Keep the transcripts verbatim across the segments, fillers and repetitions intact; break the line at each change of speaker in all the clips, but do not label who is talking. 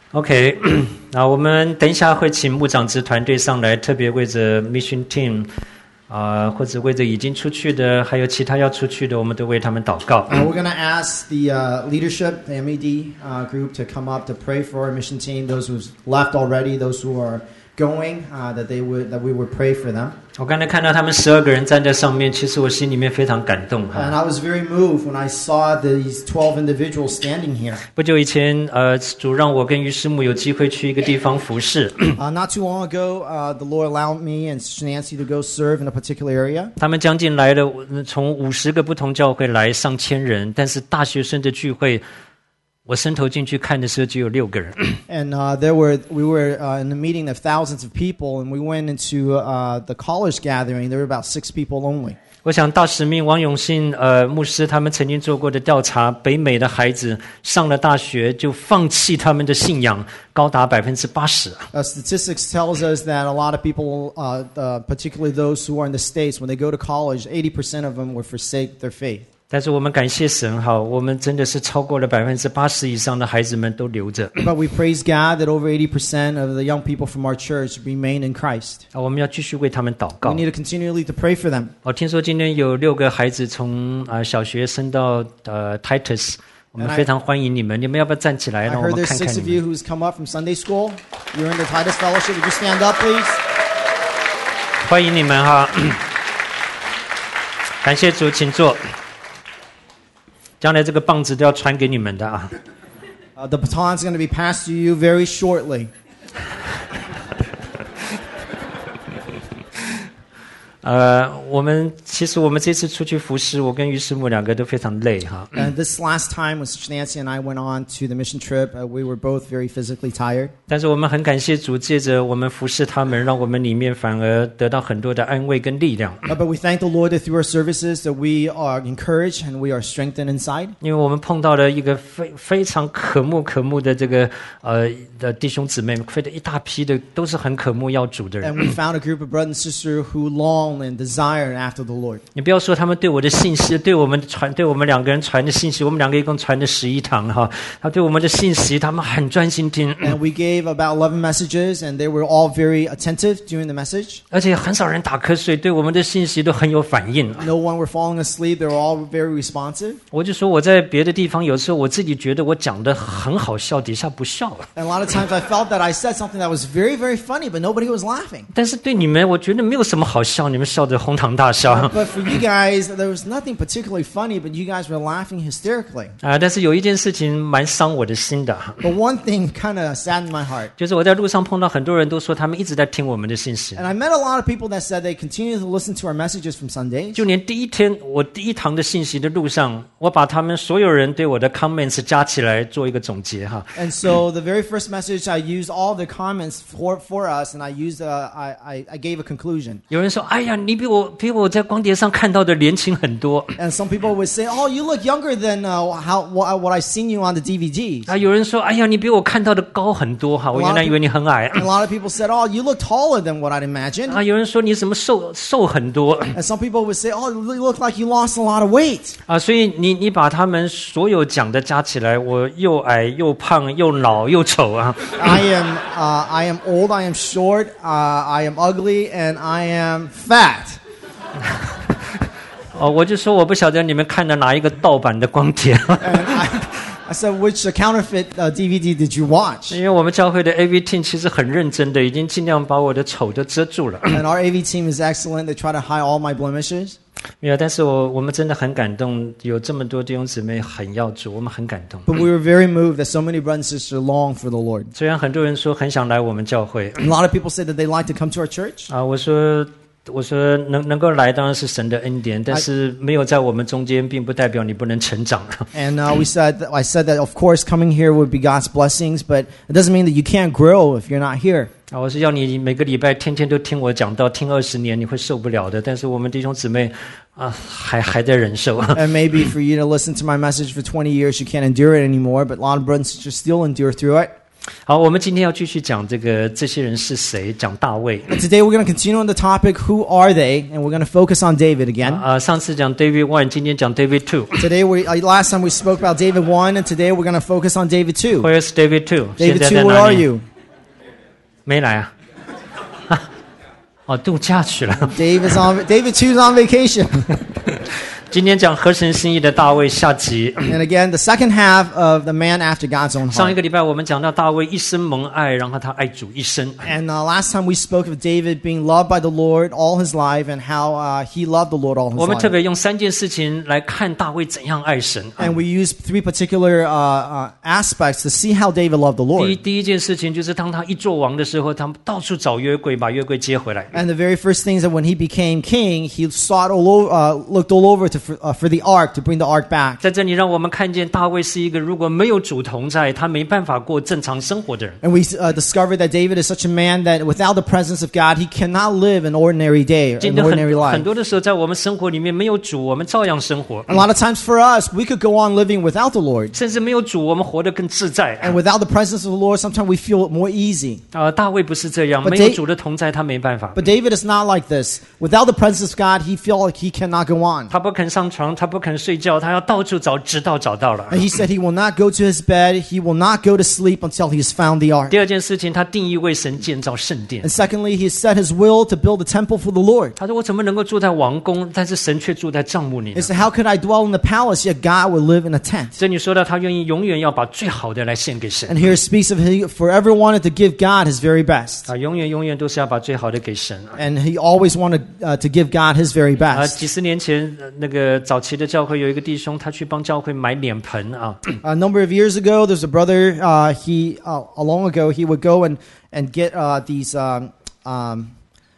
OK， 那我们等一下会请牧长职团队上来，特别为着 Mission Team 啊、呃，或者为着已经出去的，还有其他要出去的，我们都为他们祷告。
Uh, we're going to ask the uh, leadership, the M E D uh, group, to come up to pray for our mission team. Those who've left already, those who are going, uh, that they would that we would pray for them.
我刚才看到他们十二个人站在上面，其实我心里面非常感动哈。
And I was very moved when I saw these twelve individuals standing here.
不久以前，呃，主让我跟于师母有机会去一个地方服侍。
uh, not too long ago, uh, the Lord allowed me and Nancy to go serve in a particular area.
他们将近来了，从五十个不同教会来上千人，但是大学生的聚会。我伸头进去看的时候，只有六个人。
And uh, there were we were uh, in a meeting of thousands of people, and we went into uh, the college gathering. There were about six people only.
我想大使命王永信呃牧师他们曾经做过的调查，北美的孩子上了大学就放弃他们的信仰，高达百分之八十。
Uh, statistics tells us that a lot of people, uh, uh, particularly those who are in the States, when they go to college, eighty percent of them will forsake their faith.
但是我们感谢神哈，我们真的是超过了百分之八十以上的孩子们都留着。
But we praise God that over eighty percent of the young people from our church remain in Christ.
啊，我们要继续为他们祷告。
We need to continually to pray for them.
我听说今天有六个孩子从啊、呃、小学升到呃 Titus， 我们非常欢迎你们。你们要不要站起来，让我们看看你们
I heard there's six of you who's come up from Sunday school. You're in the Titus Fellowship. Would you stand up, please?
欢迎你们哈！感谢主，请坐。将来这个棒子都要传给你们的啊。
Uh, the baton is going to be passed to you very shortly.
呃，我们其实我们这次出去服侍，我跟于师母两个都非常累哈。
And this last time, when Sister Nancy and I went on to the mission trip, uh, we were both very physically tired.
但是我们很感谢主，借着我们服侍他们，让我们里面反而得到很多的安慰跟力量。
Uh, but we thank the Lord that through our services that we are encouraged and we are strengthened inside.
因为我们碰到了一个非非常渴慕渴慕的这个呃的弟兄姊妹，非得一大批的都是很渴慕要主的人。
And we found a group of brothers and sisters who long and desire after the Lord.
你不要说他们对我的信息，对我们传，对我们两个人传的信息，我们两个一共传了十一堂哈。他对我们的信息，他们很专心听。
And we gave about eleven messages, and they were all very attentive during the message.
而且很少人打瞌睡，对我们的信息都很有反应。
No one were falling asleep. They were all very responsive.
我就说我在别的地方，有时候我自己觉得我讲的很好笑，底下不笑。
And a lot of times I felt that I said something that was very, very funny, but nobody was laughing.
但是对你们，我觉得没有什么好笑，你们笑得哄堂大笑。
But for you guys, there was nothing particularly funny, but you guys were laughing hysterically.
啊，但是有一件事情蛮伤我的心的。
But one thing kind of saddened my heart.
就是我在路上碰到很多人都说他们一直在听我们的信息。
And I met a lot of people that said they continue to listen to our messages from Sundays.
就连第一天我第一堂的信息的路上，我把他们所有人对我的 comments 加起来做一个总结哈。
And so the very first message, I used all the comments for for us, and I used a, I I I gave a conclusion.
有人说：“哎呀，你比我比我在光碟上看到的年轻很多。”
And some people would say, "Oh, you look younger than uh, how what, what I've seen you on the D V Ds."
啊，有人说：“哎呀，你比我看到的高很多哈，我原来以为你很矮。”
And a lot of people said, "Oh, you look taller than what I'd imagined."
啊，有人说你怎么瘦瘦很多。
And some people would say, "Oh, you look like you lost a lot of weight."
啊，所以你你把他们所有讲的加起来，我又矮又胖又老又丑啊。
I am uh, I am old, I am short, uh, I am ugly, and I am fat.
哦，我就说我不晓得你们看的哪一个盗版的光碟。
And I, I said, which uh, counterfeit uh, D V D did you watch?
因为我们教会的 A V team 其实很认真的，已经尽量把我的丑都遮住了。
And our A V team is excellent. They try to hide all my blemishes.
没有，但是我我们真的很感动，有这么多弟兄姊妹很要主，我们很感动。
But we were very moved that so many brothers and sisters long for the Lord.
虽然很多人说很想来我们教会，
A lot of people say that they like to come to our church.
啊，我说。我说能能够来当然是神的恩典，但是没有在我们中间，并不代表你不能成长。
And uh, we said, that, I said that of course coming here would be God's blessings, but it doesn't mean that you can't grow if you're not here.
啊，我是要你每个礼拜天天都听我讲道，听二十年你会受不了的。但是我们弟兄姊妹啊，还还在忍受。
And maybe for you to listen to my message for twenty years, you can't endure it anymore. But a lot of brothers and sisters still endure through it.
好，我们今天要继续讲这个这些人是谁，讲大卫。
And today we're going to continue on the topic, who are they? And we're going to focus on David again.
啊、呃，上次讲 David one， 今天讲 David two。
Today we uh, last time we spoke about David one, and today we're going to focus on David two.
Where's David two？ 现
David
在
two,
在
where
哪
are
里？
you?
没来啊？哦，度假去了。
David's on David two's on vacation.
今天讲合神心意的大卫下集。
And again, the second half of the man after God's own
上一
heart.
个礼拜我们讲到大卫一生蒙爱，然后他爱主一生。
And uh, last time we spoke of David being loved by the Lord all his life and how uh, he loved the Lord all
我
his
们特
life.
别用三件事情来看大卫怎样爱神。
And we use three particular uh, uh, aspects to see how David loved the
第一
Lord.
第一件事情就是当他一做王的时候，他们到处找约柜，把约柜接回来。
And the very first thing is that when he became king, he sought all over, uh, looked all over to, for, uh, for the ark, to bring the ark back.
在这里让我们看见大卫是一个如果没有主同在，他没办法过正常生活的人。
And we uh, discovered that David is such a man that without the presence of God, he cannot live an ordinary day,
今
an
天
ordinary
很
life.
很多的时候，在我们生活里面没有主，我们照样生活；
A lot of times for us, we could go on living without the Lord.
甚至没有主，我们活得更自在。
And without the presence of the Lord, sometimes we feel more easy.
啊、大卫不是这样，
But
没有
Dave-
主的同在，他没办法。
But David is not like this. Without the presence of God, he feels like he cannot go on.
他不肯上床，他不肯睡觉，他要到处找，直到找到了。
And he said he will not go to his bed, he will not go to sleep until he has found the ark.
第二件事情，他定义为神建造圣殿
And。secondly, he set his will to build a temple for the Lord.
他说：“我怎么能够住在王宫，但是神却住在帐幕里呢
He said, how could I dwell in the palace, yet God will live in a tent?
这里说到，他愿意永远要把最好的来献给神。
And here it speaks of he forever wanted to give God his very best.
啊，永远永远都是要把最好的给神。
And he always wanted uh, to give God his very
啊，
best.
几十年前，呃那个早期的教会有一个弟兄，他去帮教会买脸盆啊，
A number of years ago, there's a brother, uh, he, uh, a long ago, he would go and, and get uh, these, um, um,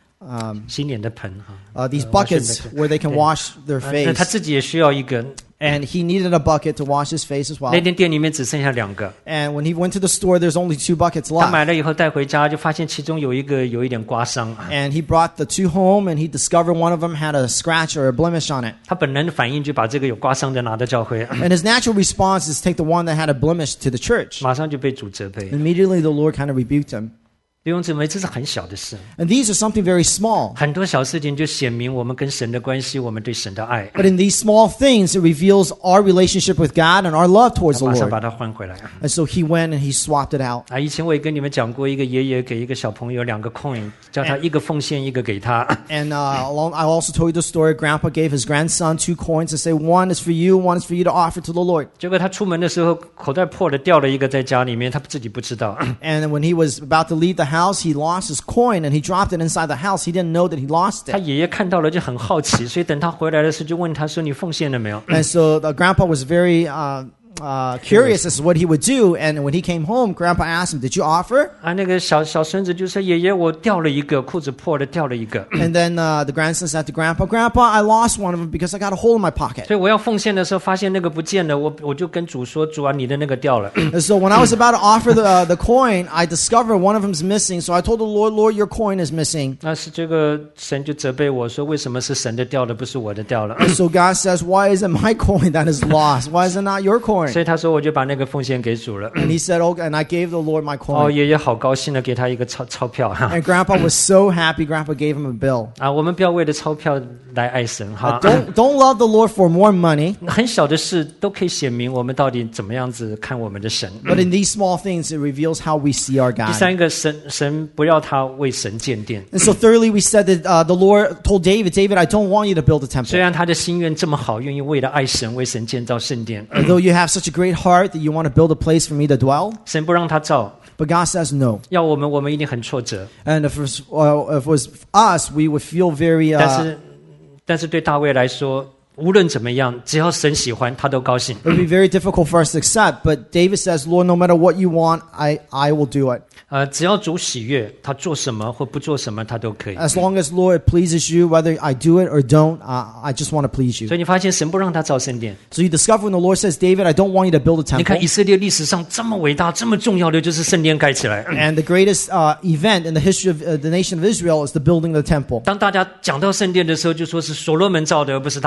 um,
洗脸的盆哈。
uh, these
呃 washing
buckets
bucket
where they can
Yeah.
wash their
呃那他
face.
自己也需要一个，
And he needed a bucket to wash his face as well.
那天店里面只剩下两个，
And when he went to the store, there's only two buckets
他
left.
买了以后带回家，就发现其中有一个有一点刮伤。
And he brought the two home, and he discovered one of them had a scratch or a blemish on it.
他本能的反应就把这个有刮伤的拿到教会，
And his natural response is to take the one that had a blemish to the church.
马上就被主责备。
Immediately, the Lord kind of rebuked him.
弟兄姊妹，这是很小的事，
And these are something very small.
很多小事情就显明我们跟神的关系，我们对神的爱。
But in these small things, it reveals our relationship with God and our love towards the
马上把
Lord.
它换回来。
And so he went and he swapped it out.
啊，以前我也跟你们讲过，一个爷爷给一个小朋友两个 coin，叫他一个奉献，一个给他。
And uh, along, I also told you the story. Grandpa gave his grandson two coins and say, one is for you, one is for you to offer to the Lord.
结果他出门的时候，口袋破了，掉了一个在家里面，他自己不知道。
And when he was about to leave the house, he lost his coin and he dropped it inside the house. He didn't know that he lost
他
it.
爷爷看到了就很好奇，所以等他回来的时候就问他说：“你奉献了没有
And so the grandpa was very uh, uh, curious as to what he would do. And when he came home, Grandpa asked him, "Did you offer?"
啊，那个小小孙子就说：“爷爷，我掉了一个，裤子破了，掉了一个。
And then uh, the grandson said to Grandpa, "Grandpa, I lost one of them because I got a hole in my pocket."
所以我要奉献的时候，发现那个不见了，我我就跟主说：主啊，你的那个掉了。
And so when I was about to offer the uh, the coin, I discovered one of them's missing. So I told the Lord, "Lord, your coin is missing."
那是这个神就责备我说：为什么是神的掉了，不是我的掉了？
And so God says, "Why is it my coin that is lost? Why is it not your coin?"
所以他说我就把那个奉献给主了。
And he said, "Oh," and I gave the Lord my
哦，
coin.
爷爷好高兴的给他一个钞钞票哈。
And Grandpa was so happy. Grandpa gave him a bill.
啊，我们不要为了钞票来爱神
Uh,
哈。
don't don't love the Lord for more money,
很小的事都可以显明我们到底怎么样子看我们的神。
but in these small things, it reveals how we see our
第
God.
三个，神神不要他为神建殿，
And so thirdly, we said that uh, the Lord told David, "David, I don't want you to build a
虽
temple.
然他的心愿这么好，愿意为了爱神为神建造圣殿，
Although you have such a great heart that you want to build a place for me to dwell."
神不让他造，
But God says no.
要我们，我们一定很挫折。
And if it was, uh, if it was us, we would feel very.
但
Uh,
是，但是对大卫来说，无论怎么样，只要神喜欢，他都高兴。
it would be very difficult for us to accept. But David says, "Lord, no matter what you want, I I will do it.
呃，只要主喜悦，他做什么或不做什么，他都可以。
As long as Lord it pleases you, whether I do it or don't, uh, I just want to please you."
所以你发现神不让他造圣殿。
So you discover when the Lord says, "David, I don't want you to build a
你看
temple."
以色列历史上这么伟大、这么重要的，就是圣殿盖起来。
And the greatest uh, event in the history of uh, the nation of Israel is the building of the temple.
当大家讲到圣殿的时候，就说是所罗门造的，而不是大卫造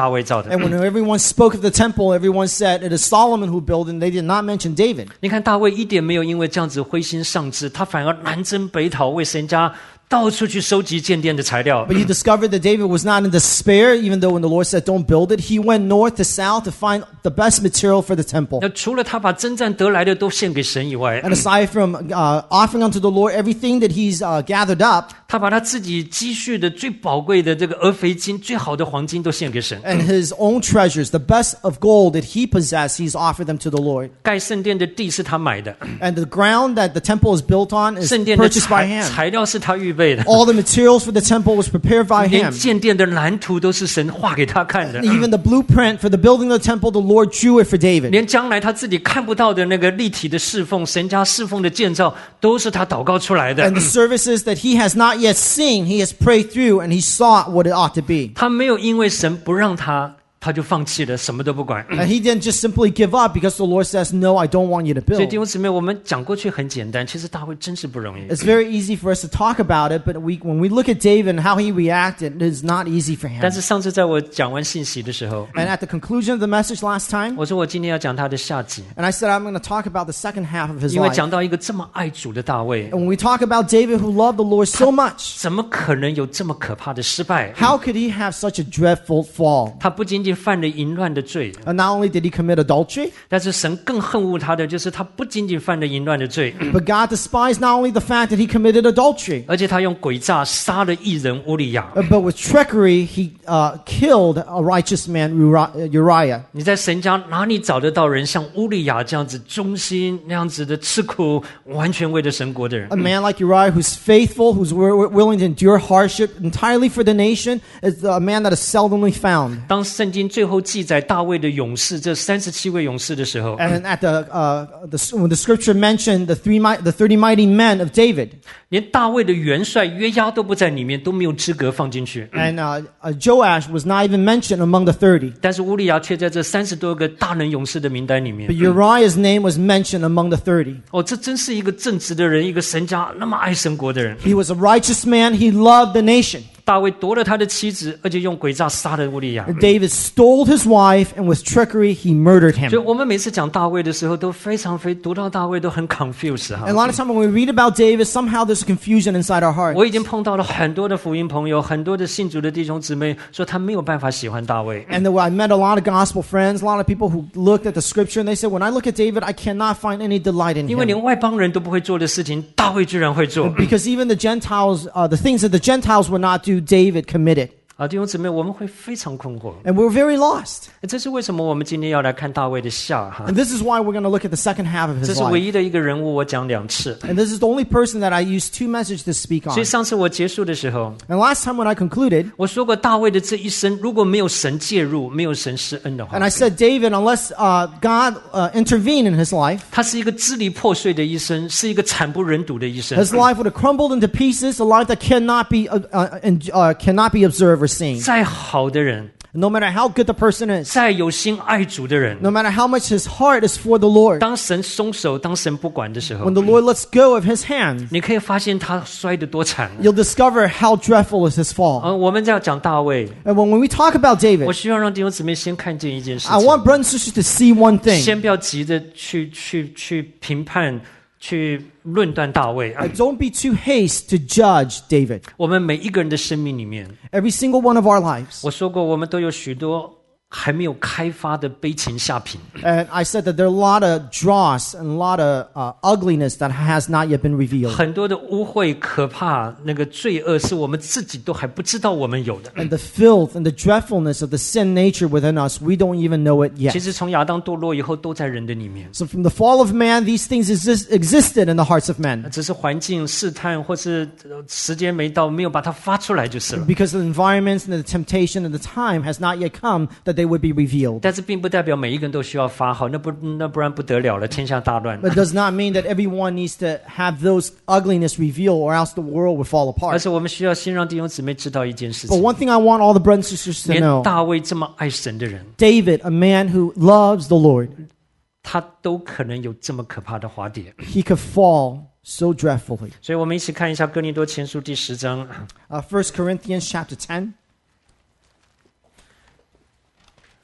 的。
And when everyone spoke of the temple, everyone said it is Solomon who built it, and they did not mention David.
你看大卫一点没有因为这样子灰心丧志，他反而南征北讨，为神家到处去收集建殿的材料。
But you discovered that David was not in despair, even though when the Lord said don't build it, he went north to south to find the best material for the temple.
那除了他把征战得来的都献给神以外，
And aside from uh, offering unto the Lord everything that he's uh, gathered up,
他把他自己积蓄的最宝贵的这个俄肥金、最好的黄金都献给神。
and his own treasures, the best of gold that he possessed, he's offered them to the Lord.
盖圣殿的地是他买的，
And the ground that the temple is built on is
圣殿的
purchased by
材
hand.
材料是他预备的，
All the materials for the temple was prepared by
连
him.
建殿的蓝图都是神画给他看的，
Even the blueprint for the building of the temple, the Lord drew it for David.
连将来他自己看不到的那个立体的侍奉、神家侍奉的建造，都是他祷告出来的
And。the services that he has not yet seen, he has prayed through and he saw what it ought to be.
他没有因为神不让他，他就放弃了，什么都不管。
And he didn't just simply give up because the Lord says, no, I don't want you to
所以
build.
弟兄姊妹，我们讲过去很简单，其实大卫真是不容易。
It's very easy for us to talk about it, but we, when we look at David and how he reacted, it is not easy for him.
但是上次在我讲完信息的时候，
And at the conclusion of the message last time,
我说我今天要讲他的下集，
and I said I'm going to talk about the second half of his
因为
life.
讲到一个这么爱主的大卫，
And when we talk about David who loved the Lord so much,
怎么可能有这么可怕的失败？
how could he have such a dreadful fall?
他不仅仅犯了淫乱的罪，
And not only did he commit adultery,
但是神更恨恶他的就是他不仅仅犯了淫乱的罪，
but God despised not only the fact that he committed adultery,
而且他用诡诈杀了义人乌利亚。
uh, but with trickery, he uh, killed a righteous man, Uri- Uriah.
你在神家哪里找得到人像乌利亚这样子忠心、那样子的吃苦，完全为了神国的人？
A man like Uriah who's faithful, who's wi- willing to endure hardship entirely for the nation, is a man that is seldomly found.
当圣经最后记载大卫的勇士这三十七位勇士的时候，
And at the, uh, the when the scripture mentioned the three mi- the thirty mighty men of David,
连大卫的元帅约押都不在里面，都没有资格放进去。
and uh, uh, Joash was not even mentioned among the thirty,
但是乌利亚却在这三十多个大能勇士的名单里面
but。Uriah's name was mentioned among the thirty.
哦，这真是一个正直的人，一个神家那么爱神国的人。
He was a righteous man. He loved the nation.
大卫夺了他的妻子，而且用诡诈杀了乌利亚。
And David stole his wife, and with trickery, he murdered
所以
him.
我们每次讲大卫的时候，都非常非读到大卫都很 confused 哈
And a。lot of time when we read about David, somehow there's confusion inside our heart.
我已经碰到了很多的福音朋友，很多的信主的弟兄姊妹，说他没有办法喜欢大卫。
And then I met a lot of gospel friends, a lot of people who looked at the scripture, and they said, when I look at David, I cannot find any delight in
因为
him.
连外邦人都不会做的事情，大卫居然会做。
Because even the Gentiles, uh, the things that the Gentiles would not do, David committed.
啊，弟兄姊妹，我们会非常困惑。
And we're very lost.
这是为什么我们今天要来看大卫的下哈？
And this is why we're going to look at the second half of
这
his
是唯
life.
一的一个人物，我讲两次。
And this is the only person that I use two messages to speak
所以
on.
上次我结束的时候，
And last time when I concluded,
我说过大卫的这一生，如果没有神介入，没有神施恩的话
and，I said, David, unless uh, God uh, intervened in his life,
他是一个支离破碎的一生，是一个惨不忍睹的一生。
his life would have crumbled into pieces, a life that cannot be uh, uh, and, uh, cannot be observed or seen.
再好的人，
No matter how good the person is,
再有心爱主的人，
no matter how much his heart is for the Lord,
当神松手，当神不管的时候
when，the Lord lets go of his hand,
你可以发现他摔得多惨。
you'll discover how dreadful is his fall.
呃，我们在讲大卫，
And when, when we talk about
我
David,
需要让弟兄姊妹先看见一件事
I
情，
want brothers and sisters to see one thing.
先不要急着去去去评判、去论断大卫。
Uh, don't be too hasty to judge David.
我们每一个人的生命里面，
Every single one of our lives.
我说过，我们都有许多还没有开发的悲情下品。
And I said that there are a lot of dross and a lot of uh, ugliness that has not yet been revealed.
很多的污秽、可怕，那个罪恶是我们自己都还不知道我们有的。
And the filth and the dreadfulness of the sin nature within us, we don't even know it
其
yet.
实从亚当堕落以后，都在人的里面，
So from the fall of man, these things exist, existed in the hearts of men.
只是环境试探或是呃时间没到，没有把它发出来就是了。
Because the environments and the temptation and the time has not yet come that they would be revealed.
但是并不代表每一个人都需要发好，那不那不然不得了了，天下大乱。
But it does not mean that everyone needs to have those ugliness revealed or else the world would fall
而
apart.
是我们需要先让弟兄姊妹知道一件事
But
情：
one thing I want all the brothers and sisters to
连
know,
大卫这么爱神的人，
David, a man who loves the Lord,
他都可能有这么可怕的滑跌。
he could fall so dreadfully.
所以我们一起看一下哥林多前书第十章。
Uh, First Corinthians chapter ten.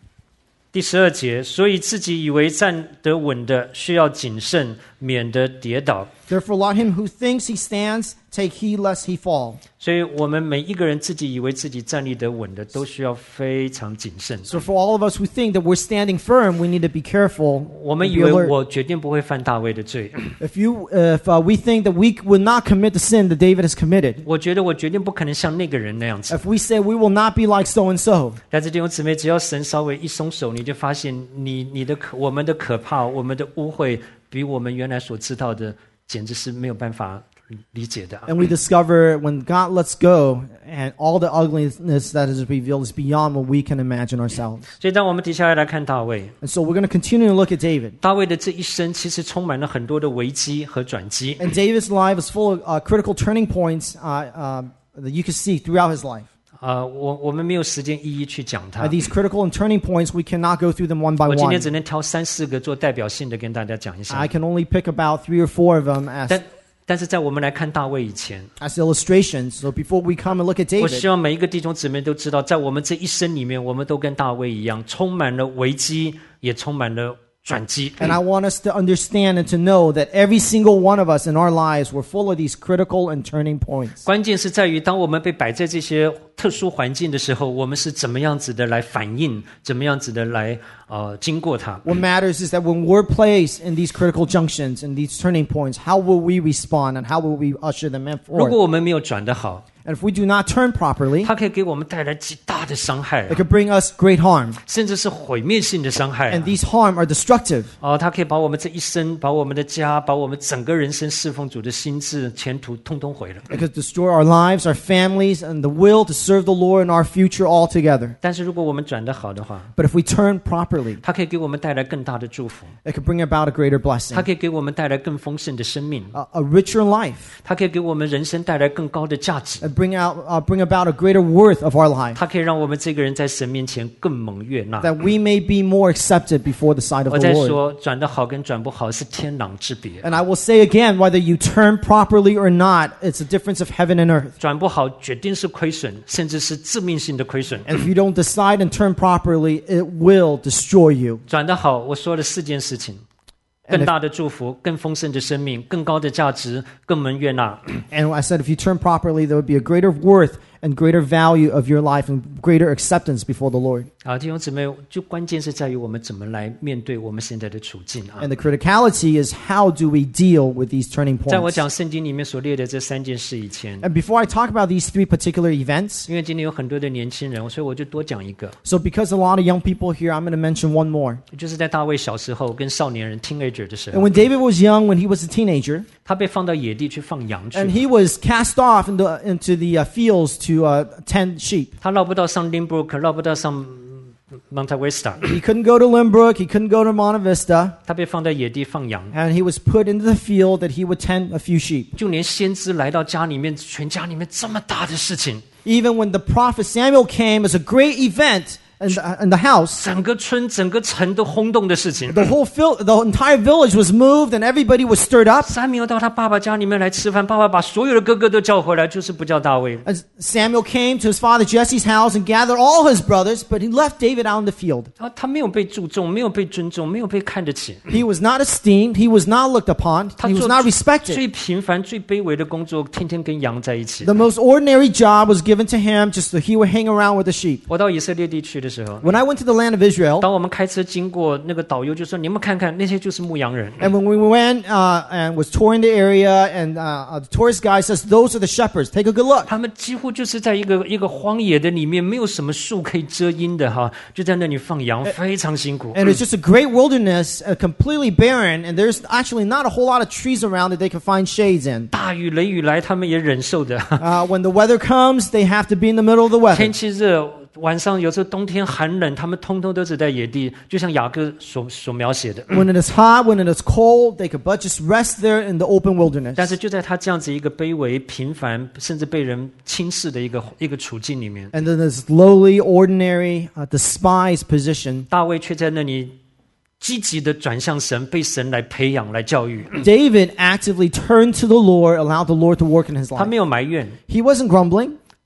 第十二节，所以自己以为站得稳的，需要谨慎，免得跌倒。
Therefore, let him who thinks he stands take heed lest he fall.
所以我们每一个人自己以为自己站立得稳的，都需要非常谨慎。
So for all of us who think that we're standing firm, we need to be careful.
我们
and
以
be
为
alert.
我决定不会犯大卫的罪，
If you, uh, if uh, we think that we will not commit the sin that David has committed,
我觉得我决定不可能像那个人那样子。
if we say we will not be like so and so,
但是弟兄姊妹，只要神稍微一松手，你就发现你你的可我们的可怕，我们的污秽，比我们原来所知道的，简直是没有办法理解的。
and we discover when God lets go, and all the ugliness that is revealed is beyond what we can imagine ourselves.
所以，当我们接下来来看大卫，
And so we're going to continue to look at David.
大卫的这一生其实充满了很多的危机和转机。
And David's life is full of uh, critical turning points uh, uh, that you can see throughout his life.
啊、我我们没有时间一一去讲它
Uh,。these critical and turning points, we cannot go through them one by
我今
one.
天只能挑三四个做代表性的跟大家讲一下
I。can only pick about three or four of them as,
但但是在我们来看大卫以前，
as illustrations. So before we come and look at
我
David,
希望每一个弟兄姊妹都知道，在我们这一生里面，我们都跟大卫一样，充满了危机，也充满了转机。
and I want us to understand and to know that every single one of us in our lives were full of these critical and turning points.
关键是在于，当我们被摆在这些特殊环境的时候，我们是怎么样子的来反应，怎么样子的来呃经过它。
What matters is that when we're placed in these critical junctions and these turning points, how will we respond and how will we usher them in
如果
forward?
我们没有转得好，
And if we do not turn properly,
它可以给我们带来极大的伤害，
it could bring us great harm.
甚至是毁灭性的伤害。
And these harm are destructive.
哦，它可以把我们这一生、把我们的家、把我们整个人生侍奉主的心智、前途，通通毁了。
It could destroy our lives, our families, and the will to serve the Lord and our future altogether.
但是如果我们转得好的话，
But if we turn properly,
它可以给我们带来更大的祝福，
it could bring about a greater
它
blessing,
可以给我们带来更丰盛的生命，
a, a richer life,
它可以给我们人生带来更高的价值，
and bring out, uh, bring about a greater worth of our life,
它可以让我们这个人在神面前更蒙悦纳。
that we may be more accepted before the sight of
我
the
在
Lord.
说，转得好跟转不好是天壤之别。
And I will say again, whether you turn properly or not, it's a difference of heaven and earth.
转不好决定是亏损，甚至是致命性的亏损。
And if you don't decide and turn properly, it will destroy you.
转得好，我说了四件事情：
And
更
if-
大的祝福、更丰盛的生命、更高的价值、更蒙悦纳。
And I said, if you turn properly, there would be a greater worth and greater value of your life and greater acceptance before the Lord.
啊，弟兄姊妹，就关键是在于我们怎么来面对我们现在的处境啊。
And the criticality is, how do we deal with these turning
在我
points?
讲圣经里面所列的这三件事以前，
And before I talk about these three particular events,
因为今天有很多的年轻人，所以我就多讲一个，
so because a lot of young people here, I'm going to mention one more.
就是在大卫小时候跟少年人 teenager 的时
And
候，
when David was young, when he was a teenager,
他被放到野地去放羊去
and，he was cast off into, into the uh, fields to uh, tend sheep.
他绕不到上 Lynbrook，绕不到上 Monte Vista，
He couldn't go to Limbrook, he couldn't go to Monte Vista,
他被放在野地放羊。
and he was put into the field that he would tend a few sheep.
就连先知来到家里面，全家里面这么大的事情，
Even when the prophet Samuel came as a great event in the, in the house,
整个村、整个城都轰动的事情。
the whole fil- the entire village was moved and everybody was stirred up.
撒母耳到他爸爸家里面来吃饭，爸爸把所有的哥哥都叫回来，就是不叫大卫。
And Samuel came to his father Jesse's house and gathered all his brothers, but he left David out in the field.
他他没有被注重，没有被尊重，没有被看得起。
He was not esteemed, he was not looked upon,
他
he was
做
not respected.
最平凡、最卑微的工作，天天跟羊在一起。
The most ordinary job was given to him, just that he would hang around with the sheep.
我到以色列地去的时候，
When I went to the land of Israel,
当我们开车经过，那个导游就说：“你们看看，那些就是牧羊人。”
and when we went uh, and was touring the area, and uh, uh, the tourist guy says, those are the shepherds. Take a good look.
他们几乎就是在一个一个荒野的里面，没有什么树可以遮阴的哈，就在那里放羊，非常辛苦。
And it's just a great wilderness, uh, completely barren, and there's actually not a whole lot of trees around that they can find shades in.
大雨雷雨来，他们也忍受的。
Uh, when the weather comes, they have to be in the middle of the
天
weather.
气热，晚上有时候冬天寒冷，他们通通都是在野地，就像雅各所所描写的。
When it is hot, when it is cold, they could but just rest there in the open
但
wilderness.
是就在他这样子一个卑微、平凡，甚至被人轻视的一个一个处境里面，
And then this lowly, ordinary, uh, despised position,
大卫却在那里积极的转向神，被神来培养、来教育。
David actively turned to the Lord, allowed the Lord to work in his
他
life.
没有埋怨，
He wasn't grumbling.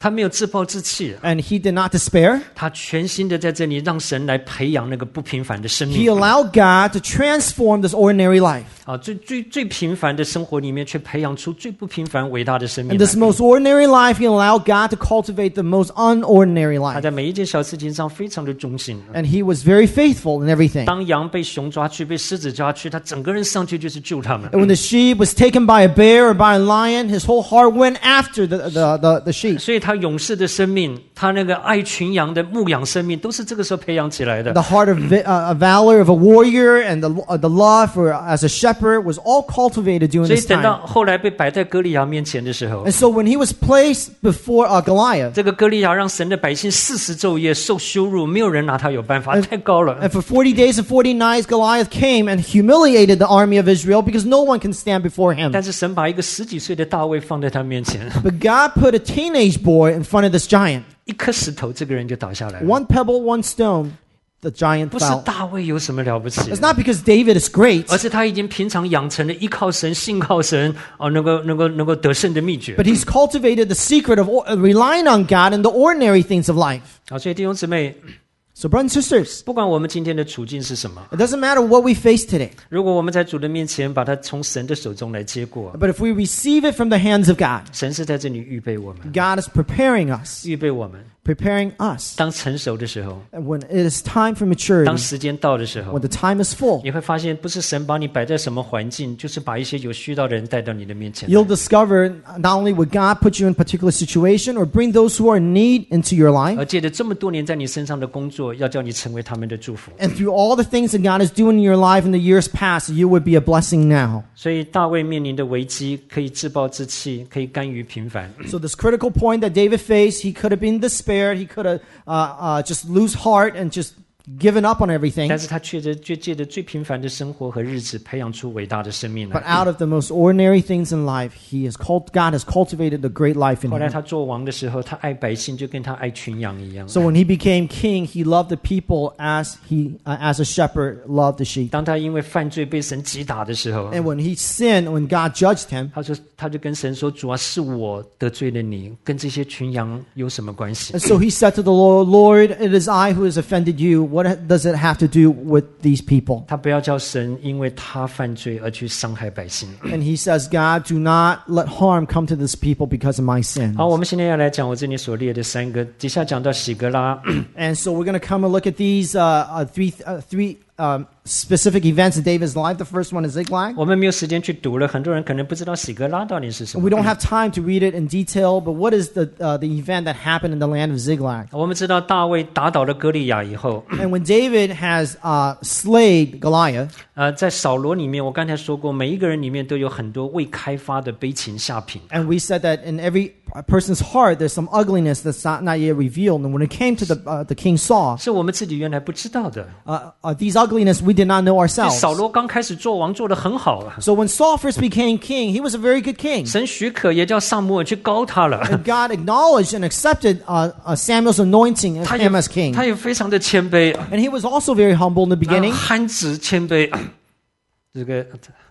他没有自暴自弃，
And he did not despair.
他全心的在这里让神来培养那个不平凡的生
He
命。
allowed God to transform this ordinary life.
啊，最最最平凡的生活里面，却培养出最不平凡伟大的生命
In
来。
this most ordinary life, he allowed God to cultivate the most unordinary
他
life.
在每一件小事情上非常的忠心。
And he was very faithful in everything.
当羊被熊抓去，被狮子抓去，他整个人上去就是救他们。
And when the sheep was taken by a bear or by a lion, his whole heart went after the, the, the, the sheep.
所以他勇士的生命，他那个爱群羊的牧养生命，都是这个时候培养起来的。
The heart of vi- uh, a valor of a warrior and the, uh, the love for as a shepherd was all cultivated during
所以
this
等到
time.
后来被摆在歌利亚面前的时候，
And so when he was placed before uh, Goliath,
这个歌利亚让神的百姓四十昼夜受羞辱，没有人拿他有办法，太高了。
and for forty days and forty nights, Goliath came and humiliated the army of Israel because no one can stand before him.
但是神把一个十几岁的大卫放在他面前，
But God put a teenage boy in front of this giant.
一颗石头，这个人就倒下来了。
One pebble, one stone, the giant
不是
fell.
大卫有什么了不起，
It's not because David is great,
而是他已经平常养成了依靠神、信靠神哦，能够能够能够得胜的秘诀
but he's cultivated the secret of or- relying on God in the ordinary things of life.
啊。所以弟兄姊妹，
So brothers and sisters,
不管我们今天的处境是什么，
it doesn't matter what we face today,
如果我们在主的面前把它从神的手中来接过，
but if we receive it from the hands of God,
神是在这里预备我们，
God is preparing us,
预备我们，
preparing us.
当成熟的时候，
And when it is time for maturity,
当时间到的时候
when，the time is full,
你会发现，不是神把你摆在什么环境，就是把一些有需要的人带到你的面前来。
you'll discover not only would God put you in a particular situation or bring those who are in need into your life,
而借着这么多年在你身上的工作，要叫你成为他们的祝福。
and through all the things that God is doing in your life in the years past, you would be a blessing now.
所以大卫面临的危机，可以自暴自弃，可以甘于平凡。
So this critical point that David faced, he could have been despaired, he could have uh, uh, just lose heart and just given up on everything.
但是他却着却借着最平凡的生活和日子，培养出伟大的生命
But
来。
out of the most ordinary things in life, he has cult- God has cultivated the great life in
后来
him.
他做王的时候，他爱百姓，就跟他爱群羊一样。
So when he became king, he loved the people as he, uh, as a shepherd loved the sheep.
当他因为犯罪被神击打的时候，
And when he sinned, when God judged him,
他说他就跟神说：“主啊，是我得罪了你，跟这些群羊有什么关系
and so he said to the Lord, Lord, it is I who has offended you. What ha- does it have to do with these people?？”
他不要叫神因为他犯罪而去伤害百姓。
And he says, God, do not let harm come to this people because of my sin.
好，我们现在要来讲我这里所列的三个，底下讲到喜格拉，
And so we're going to come and look at these uh, uh, three, uh, three um, specific events in David's life. The first one is Ziklag.
我们没有时间去读了，很多人可能不知道喜格拉到底是什
We
么。
don't have time to read it in detail, but what is the uh, the event that happened in the land of Ziklag?
我们知道大卫打倒了歌利亚以后，
And when David has uh, slayed Goliath,
呃，在扫罗里面，我刚才说过，每一个人里面都有很多未开发的悲情下品。
and we said that in every person's heart there's some ugliness that's not, not yet revealed. And when it came to the uh, the king Saul,
是我们自己原来不知道的。
uh, uh, these ugliness we did not know
所以
ourselves.
扫罗刚开始做王做得很好啊，
So when Saul first became king, he was a very good king.
神许可也叫撒母耳去膏他了。
And God acknowledged and accepted uh, uh, Samuel's anointing of
他也
him as king.
他也非常的谦卑，
And he was also very humble in the
然
beginning.
后憨直谦卑，这个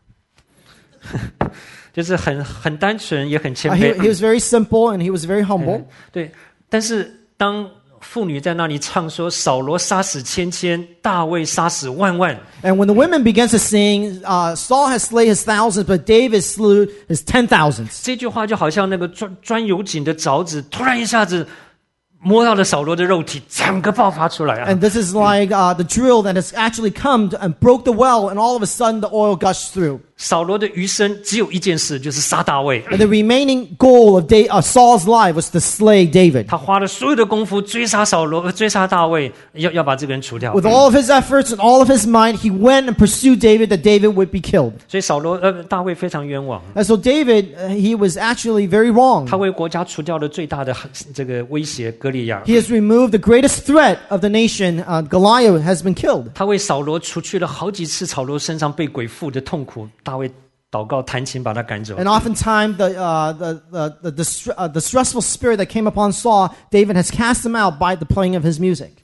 就是很很单纯，也很谦
Uh, he,
卑。
he was very simple and he was very humble.
对，但是当妇女在那里唱说扫罗杀死千千，大卫杀死万万，
And when the women began to sing, uh, Saul has slain his thousands, but David slew his ten thousands.
这句话就好像那个钻钻油井的凿子，突然一下子摸到了扫罗的肉体，整个爆发出来啊！
And this is like uh, the drill that has actually come to, and broke the well, and all of a sudden the oil gushed through.
扫罗的余生只有一件事，就是杀大卫。
And the remaining goal of Da- uh, Saul's life was to slay David.
他花了所有的功夫追杀扫罗，追杀大卫，要要把这个人除掉。
With all of his efforts and all of his might, he went and pursued David that David would be killed.
所以扫罗呃大卫非常冤枉，
And so David, uh, he was actually very wrong.
他为国家除掉了最大的这个威胁歌利亚，
He has removed the greatest threat of the nation. Uh, Goliath has been killed.
他为扫罗除去了好几次扫罗身上被鬼附的痛苦。大卫祷告弹琴把他赶走。
And oftentimes, the, uh, the, the, the, the, str- uh, the stressful spirit that came upon Saul, David has cast him out by the playing of his music.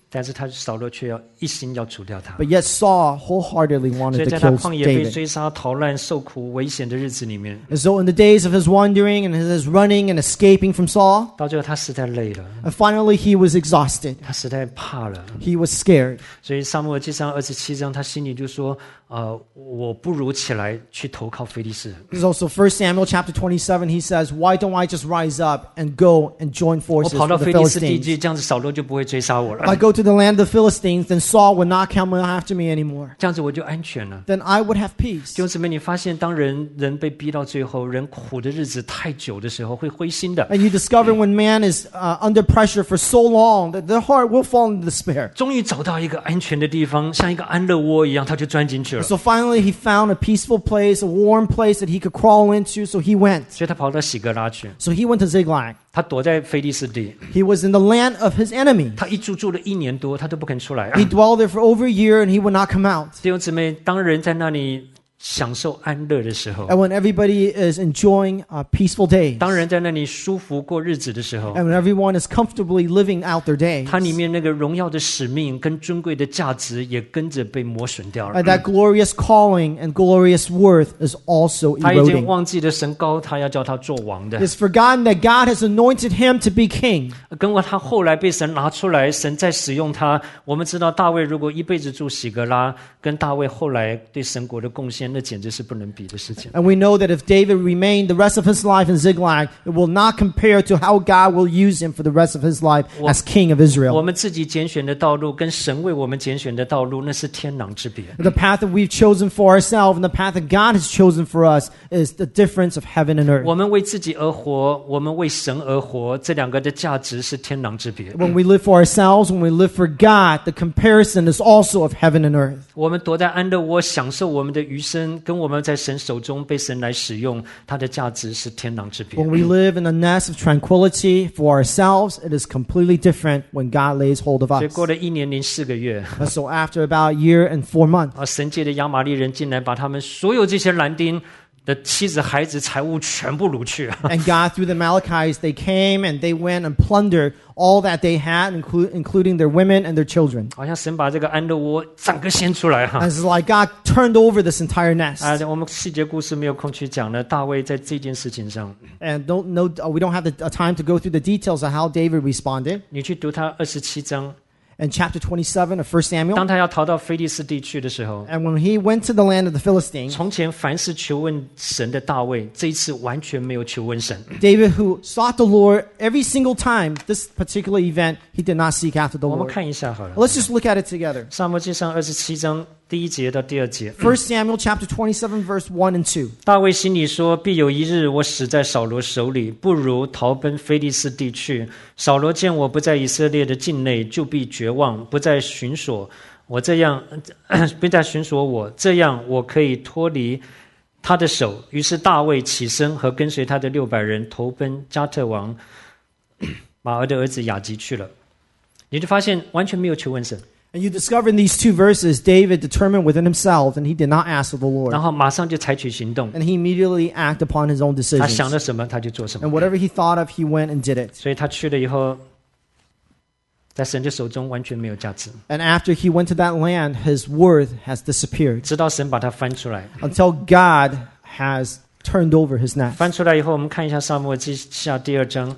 但是他扫罗却要一心要除掉他。
But yet Saul wholeheartedly
所
wanted
以
to
在他
kill
旷野被
David.
追杀、逃难、受苦、危险的日子里面，
And so in the days of his wandering and his running and escaping from Saul,
到最后他实在累了，
and finally he was exhausted.
他实在怕了。
He was scared.
所以撒母耳记上二十七章，他心里就说：“呃，我不如起来去投靠非利士人。
There's also First Samuel chapter twenty-seven. He says, why don't I just rise up and go and join
我
forces
跑到
with
非
the
利士地
Philistines?
界，这样子扫罗就不会追杀我
If I
了，
go to the land of the Philistines, then Saul would not come after me anymore.
这样子我就安全了。”
Then I would have peace.
弟兄姊妹，你发现当人人被逼到最后，人苦的日子太久的时候，会灰心的。
And you discover when man is uh, under pressure for so long that their heart will fall into despair.
终于找到一个安全的地方，像一个安乐窝一样，他就钻进去了。
So finally he found a peaceful place, a warm place that he could crawl into, so he went.
所以他跑到喜格拉去，
So he went to Ziklag.
他躲在非利士地，
He was in the land of his enemy.
他一住住了一年多，他都不肯出来。
He dwelled there for over a year and he would not come out.
弟兄姊妹，当人在那里享受安乐的时候，
And when everybody is enjoying uh, peaceful days,
当人在那里舒服过日子的时候，
and when everyone is comfortably living out their days,
它里面那个荣耀的使命跟尊贵的价值也跟着被磨损掉了。
and that glorious calling and glorious worth is also
他已经
eroding.
忘记了神高他要叫他做王的，
It's forgotten that God has anointed him to be king.
跟我他后来被神拿出来，神再使用他。我们知道大卫如果一辈子住喜格拉，跟大卫后来对神国的贡献，那简直是不能比的事情。
And we know that if David remained the rest of his life in Ziklag, it will not compare to how God will use him for the rest of his life as king of
我
Israel.
们自己拣选的道路，跟神为我们拣选的道路，那是天壤之别。
The path that we've chosen for ourselves and the path that God has chosen for us is the difference of heaven and earth.
我们为自己而活，我们为神而活，这两个的价值是天壤之别。
When we live for ourselves, when we live for God, the comparison is also of heaven and earth.
我们躲在安乐窝，享受我们的余生，跟我们在神手中被神来使用，它的价值是天壤之别。
When we live in a nest of tranquility for ourselves, it is completely different when God lays hold of
所以
us.
过了一年零四个月，
And so after about a year and four months,
啊，神界的亚玛力人进来，把他们所有这些男丁的妻子、孩子、财物全部掳去。
and God through the Amalekites, they came and they went and plundered all that they had, inclu- including their women and their children.
好像神把这个安乐窝整个掀出来哈。
And it's like God turned over this entire nest.
啊，我们细节故事没有空去讲了。大卫在这件事情上，
And don't no, uh, we don't have the uh, time to go through the details of how David responded.
你去读他二十七章，
In chapter twenty-seven of First Samuel,
当他要逃到非利士地去的时候，
and when he went to the land of the Philistines,
从前凡是求问神的大卫，这一次完全没有求问神。
David, who sought the Lord every single time, this particular event, he did not seek after the
我们
Lord.
看一下好了，
Let's just look at it together.
撒母耳记上二十七章第一节到第二节。
First Samuel chapter twenty-seven, verse one and two.
大卫心里说：“必有一日，我死在扫罗手里，不如逃奔非利士地去。扫罗见我不在以色列的境内，就必绝望，不再寻索我。这样，不再寻索我，这样我可以脱离他的手。”于是大卫起身，和跟随他的六百人投奔加特王马儿的儿子雅吉去了。你就发现完全没有求问神，
And you discover in these two verses, David determined within himself, and he did not ask of the Lord.
然后马上就采取行动。
And he immediately acted upon his own
他想
decisions.
了什么，他就做什么。
And whatever he thought of, he went and did it.
所以他去了以后，在神的手中完全没有价值，
And after he went to that land, his worth has disappeared
直到神把他翻出来。
until God has turned over his net.
翻出来以后，我们看一下撒母耳记下第二章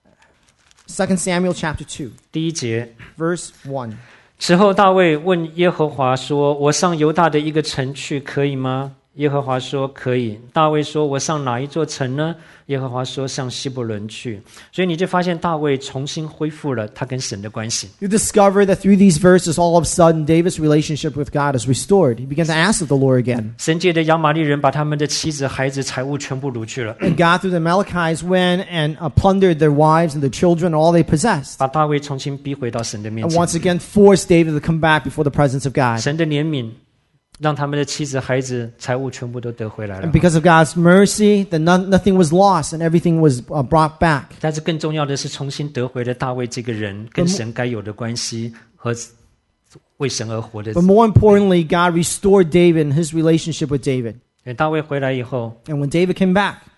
Second Samuel chapter two,
第一节。
verse one.
此后大卫问耶和华说：“我上犹大的一个城去，可以吗？”耶和华说：“可以。”大卫说：“我上哪一座城呢？”耶和华说：“上希伯伦去。”所以你就发现大卫重新恢复了他跟神的关系。
You discover that through these verses, all of a sudden, David's relationship with God is restored. He began to ask of the Lord again.
神界的亚玛力人把他们的妻子、孩子、财物全部掳去了，
And God, through the Amalekites, went and uh, plundered their wives and their children, all they possessed.
把大卫重新逼回到神的面
And
前。
once again, forced David to come back before the presence of God.
神的怜悯让他们的妻子、孩子、财物全部都得回来了
And。because of God's mercy, then none, nothing was lost and everything was uh, brought back.
但是更重要的是，重新得回了大卫这个人跟神该有的关系和为神而活的。
But more importantly, God restored David and his relationship with David.
大卫回来以后，
And when David came back,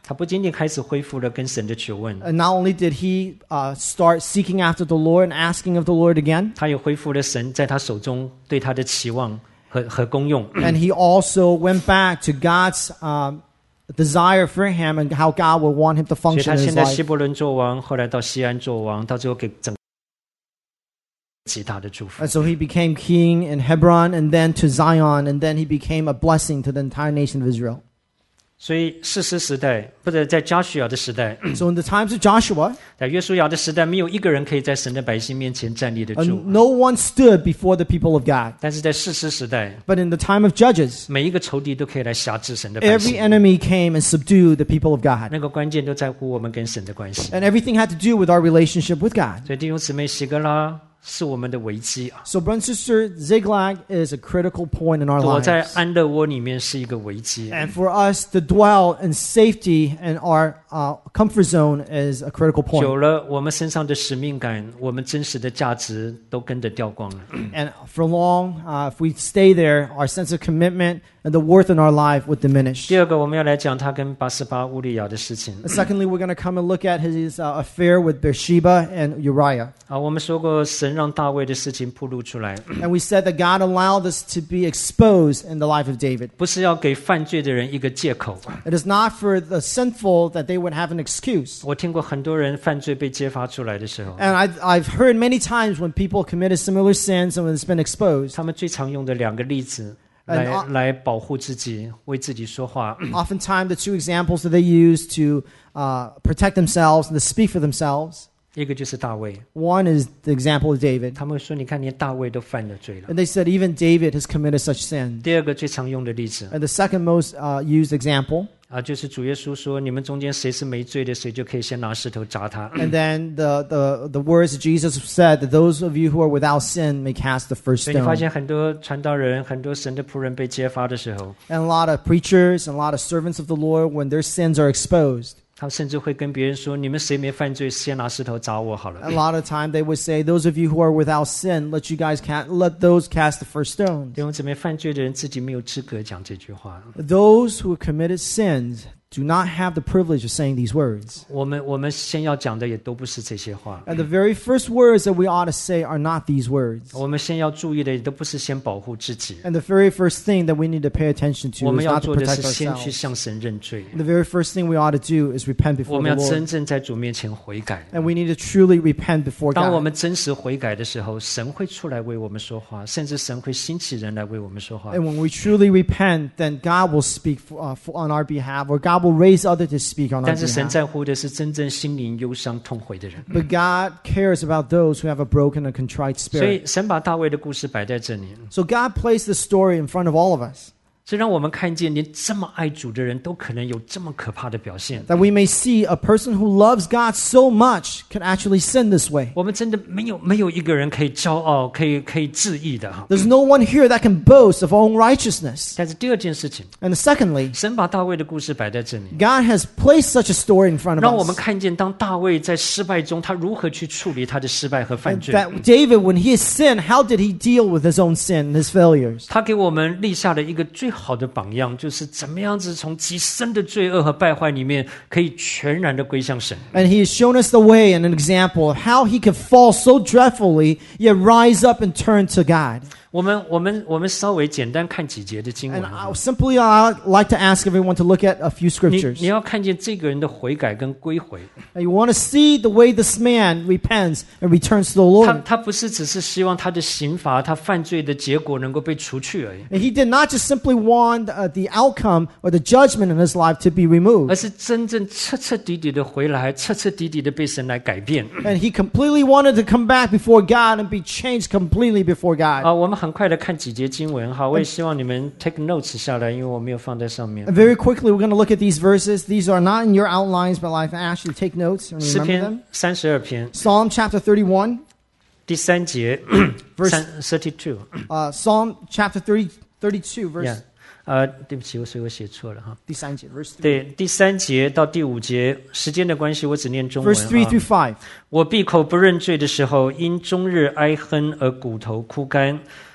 他不仅仅开始恢复了跟神的求问，
And not only did he uh, start seeking after the Lord and asking of the Lord again,
他也恢复了神在他手中对他的期望和和功用。
and he also went back to God's um, desire for him and how God would want him to
所以
function
他
in
现
his
在希
life.
伯伦做王，后来到西安做王，到最后给整个极大的祝福。
And so he became king in Hebron and then to Zion, and then he became a blessing to the entire nation of Israel.
所以士师时代，或者在加许亚的时代，
So in the times of Joshua,
在约书亚的时代，没有一个人可以在神的百姓面前站立得
uh,
住。
no one stood before the people of God.
但是在士师时代，
But in the time of Judges,
每一个仇敌都可以来辖制神的百
every
姓。
enemy came and subdued the people of God.
那个关键都在乎我们跟神的关系。
And everything had to do with our relationship with God.
所以弟兄姊妹，喜格拉是我们的危机啊，
So, brother and sister, Ziklag is a critical point in our
躲在
lives.
安乐窝里面是一个危机。
And for us to dwell in safety in our uh, comfort zone is a critical
久
point.
了，我们身上的使命感，我们真实的价值都跟着掉光了。
And for long, uh, if we stay there, our sense of commitment and the worth in our life would diminish.
第二个，我们要来讲他跟八十八乌利亚的事情
And secondly, we're going to come and look at his uh, affair with Bathsheba and Uriah.
啊。我们说过，神让大卫的事情暴露出来，
And we said that God allowed this to be exposed in the life of David.
不是要给犯罪的人一个借口。
It is not for the sinful that they would have an excuse.
我听过很多人犯罪被揭发出来的时候，
And I've, I've heard many times when people committed similar sins and when it's been exposed,
他们最常用的两个例子
And
来
I-
来保护自己，为自己说话。
oftentimes the two examples that they use to uh, protect themselves and to speak for themselves,
一个就是大卫，
one is the example of David.
他们会说：“你看，连大卫都犯了罪了。
And they said even David has committed such sin. ”
第二个最常用的例子
And the second most uh, used example,
啊，就是主耶稣说：“你们中间谁是没罪的，谁就可以先拿石头砸他。
and then the, the, the words that Jesus said that those of you who are without sin may cast the first ”
所以你发
stone.
现很多传道人、很多神的仆人被揭发的时候，
And a lot of preachers and a lot of servants of the Lord, when their sins are exposed,
他甚至会跟别人说：“你们谁没犯罪，先拿石头砸我好了。
a lot of time they would say, those of you who are without sin, let you guys cast, let those cast the first ” stones.
弟兄姊妹，犯罪的人自己没有资格讲这句话。
Those who have committed sins do not have the privilege of saying these words.
我们我们先要讲的也都不是这些话，
And the very first words that we ought to say are not these words.
我们先要注意的也都不是先保护自己，
And the very first thing that we need to pay attention
我
to
们
is
要
not to
做的
protect
是先去
ourselves.
向神认罪，
The very first thing we ought to do is repent
我
before
们
the
要真
Lord.
正在主面前悔改。
And we need to truly repent before
当我
God.
们真实悔改的时候，神会出来为我们说话，甚至神会兴起人来为我们说话。
And when we truly repent, then God will speak for, uh, for, on our behalf, or God will raise others to speak on our
但是神
behalf.
在乎的是真正心灵忧伤痛悔的人，
But God cares about those who have a broken and contrite
所
spirit.
以神把大卫的故事摆在这里，
So God placed the story in front of all of us,
这让我们看见，连这么爱主的人都可能有这么可怕的表现。
that we may see a person who loves God so much can actually sin this way.
我们真的没有没有一个人可以骄傲、可以可以自义的哈。
There's no one here that can boast of own righteousness.
但是第二件事情，
And secondly,
神把大卫的故事摆在这里，
God has placed such a story in front
让
of
我们
us.
看见，当大卫在失败中，他如何去处理他的失败和犯
And
罪。
that David, when he sinned, how did he deal with his own sin and his failures?
他给我们立下了一个最好的榜样，就是怎么样子从极深的罪恶和败坏里面，可以全然的归向神。
And he has shown us the way and an example of how he could fall so dreadfully, yet rise up and turn to God.
我们我们我们稍微简单看几节的经文
And
啊
I, simply, I'd like to ask everyone to look at a few
你
scriptures.
你要看见这个人的悔改跟归回，
And you want to see the way this man repents and returns to the
他
Lord.
他不是只是希望他的刑罚、他犯罪的结果能够被除去而已，
And he did not just simply want uh, the outcome or the judgment in his life to be removed.
而是真正彻彻底底的回来，彻彻底底的被神来改变。
And he completely wanted to come back before God and be changed completely before God.
啊，我们很快的看几节经文哈，我也希望你们 take notes 下来，因为我没有放在上面
And。very quickly, we're going to look at these verses. These are not in your outlines, but I'd like to ask you to take notes and
诗
remember
篇
them.
三十二篇
Psalm chapter thirty-one,
第三节
Verse-
三 thirty two，
uh, Psalm chapter thirty, thirty-two, verse
呀，呃，对不起，我所以我写错了哈。
第三节, verse three.
对，第三节到第五节，时间的关系，我只念中文
Verse three
啊
through five.
我闭口不认罪的时候，因终日哀哼而骨头枯干。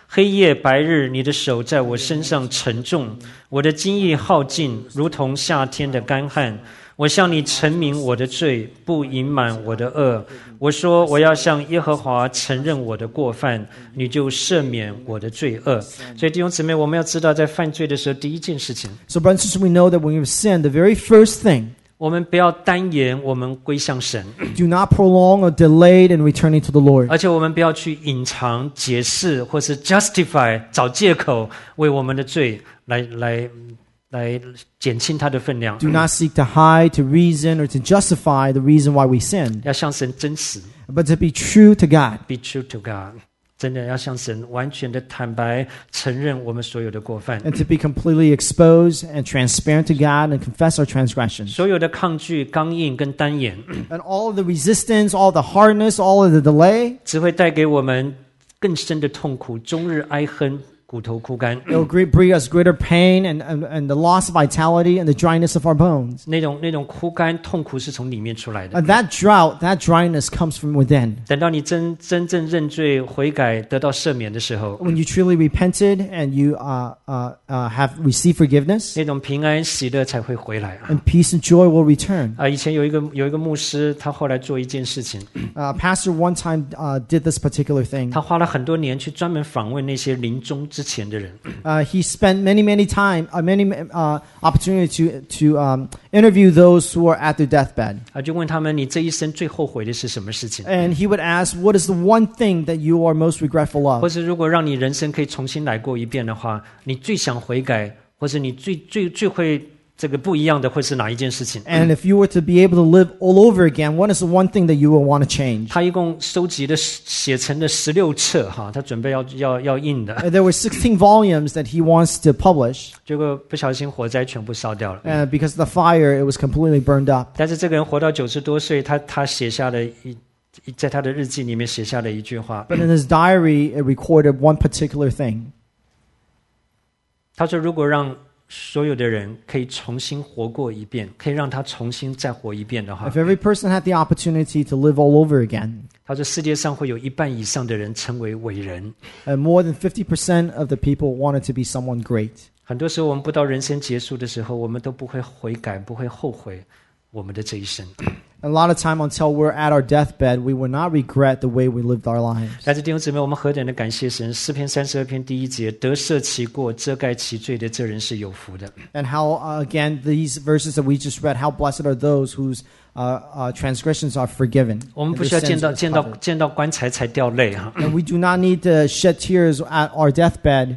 黑夜白日，你的手在我身上沉重，我的精液耗尽，如同夏天的干旱。我向你陈明我的罪，不隐瞒我的恶。我说我要向耶和华承认我的过犯，你就赦免我的罪恶。所以弟兄姊妹，我们要知道，在犯罪的时候，第一件事情，
So, brothers and sisters, we know that when we sin, the very first thing,
我们不要单言我们归向神，
do not prolong or delay in returning to the Lord.
而且我们不要去隐藏、解释或是 justify 找借口，为我们的罪来来来减轻它的分量。
Do not seek to hide, to reason, or to justify the reason why we sinned,
要向神真实
but to be true to God.
，be true to God， 真的要向神完全的坦白，承认我们所有的过犯，
And to be completely exposed and transparent to God and confess our transgressions.
所有的抗拒、刚硬跟单言，
And all of the resistance, all the hardness, all of the delay,
只会带给我们更深的痛苦，终日哀恨，骨头枯干。
it will great, bring us greater pain and, and, and the loss of vitality and the dryness of our bones.
那种那种枯干痛苦是从里面出来的。
And that drought, that dryness comes from within.
等到你真真正认罪悔改，得到赦免的时候，
When you truly repented and you uh, uh, uh, have received forgiveness,
那种平安喜乐才会回来啊！
and peace and joy will return.
啊，以前有一个有一个牧师，他后来做一件事情，
Uh, Pastor one time uh, did this particular thing.
他花了很多年去专门访问那些临终之前的人，
Uh, he spent many, many time, uh, many uh, opportunity to to um, interview those who are at their deathbed.
啊，就问他们：你这一生最后悔的是什么事情？
And he would ask, "What is the one thing that you are most regretful
或
of?"
是如果让你人生可以重新来过一遍的话，你最想悔改，或是你最最最会这个不一样的会是哪一件事情？
And if you were to be able to live all over again, what is the one thing that you will want to change?
他一共收集了写成了十六册哈，他准备要要要印的，
Uh, There were sixteen volumes that he wants to publish,
结果不小心火灾全部烧掉了。
and because of the fire, it was completely burned up.
但是这个人活到九十多岁，他他写下了一一在他的日记里面写下了一句话，
But in his diary, it recorded one particular thing.
他说：“如果让所有的人可以重新活过一遍，可以让他重新再活一遍的话，
If every person had the opportunity to live all over again,
他说世界上会有一半以上的人成为伟人。
and more than fifty percent of the people wanted to be someone great.
很多时候，我们不到人生结束的时候，我们都不会悔改，不会后悔我们的这一生。
A lot of time until we're at our deathbed, we will not regret the way we lived our lives.
但是弟兄姊妹，我们何等的感谢神！诗篇三十二篇第一节，得赦其过、遮盖其罪的，这人是有福的。
And how, uh, again, these verses that we just read, how blessed are those whose uh, uh, transgressions are forgiven.
我们
and
不
their
需要见
sins
到
are
见到
covered.
见到棺材才掉泪哈。
And we do not need to shed tears at our deathbed.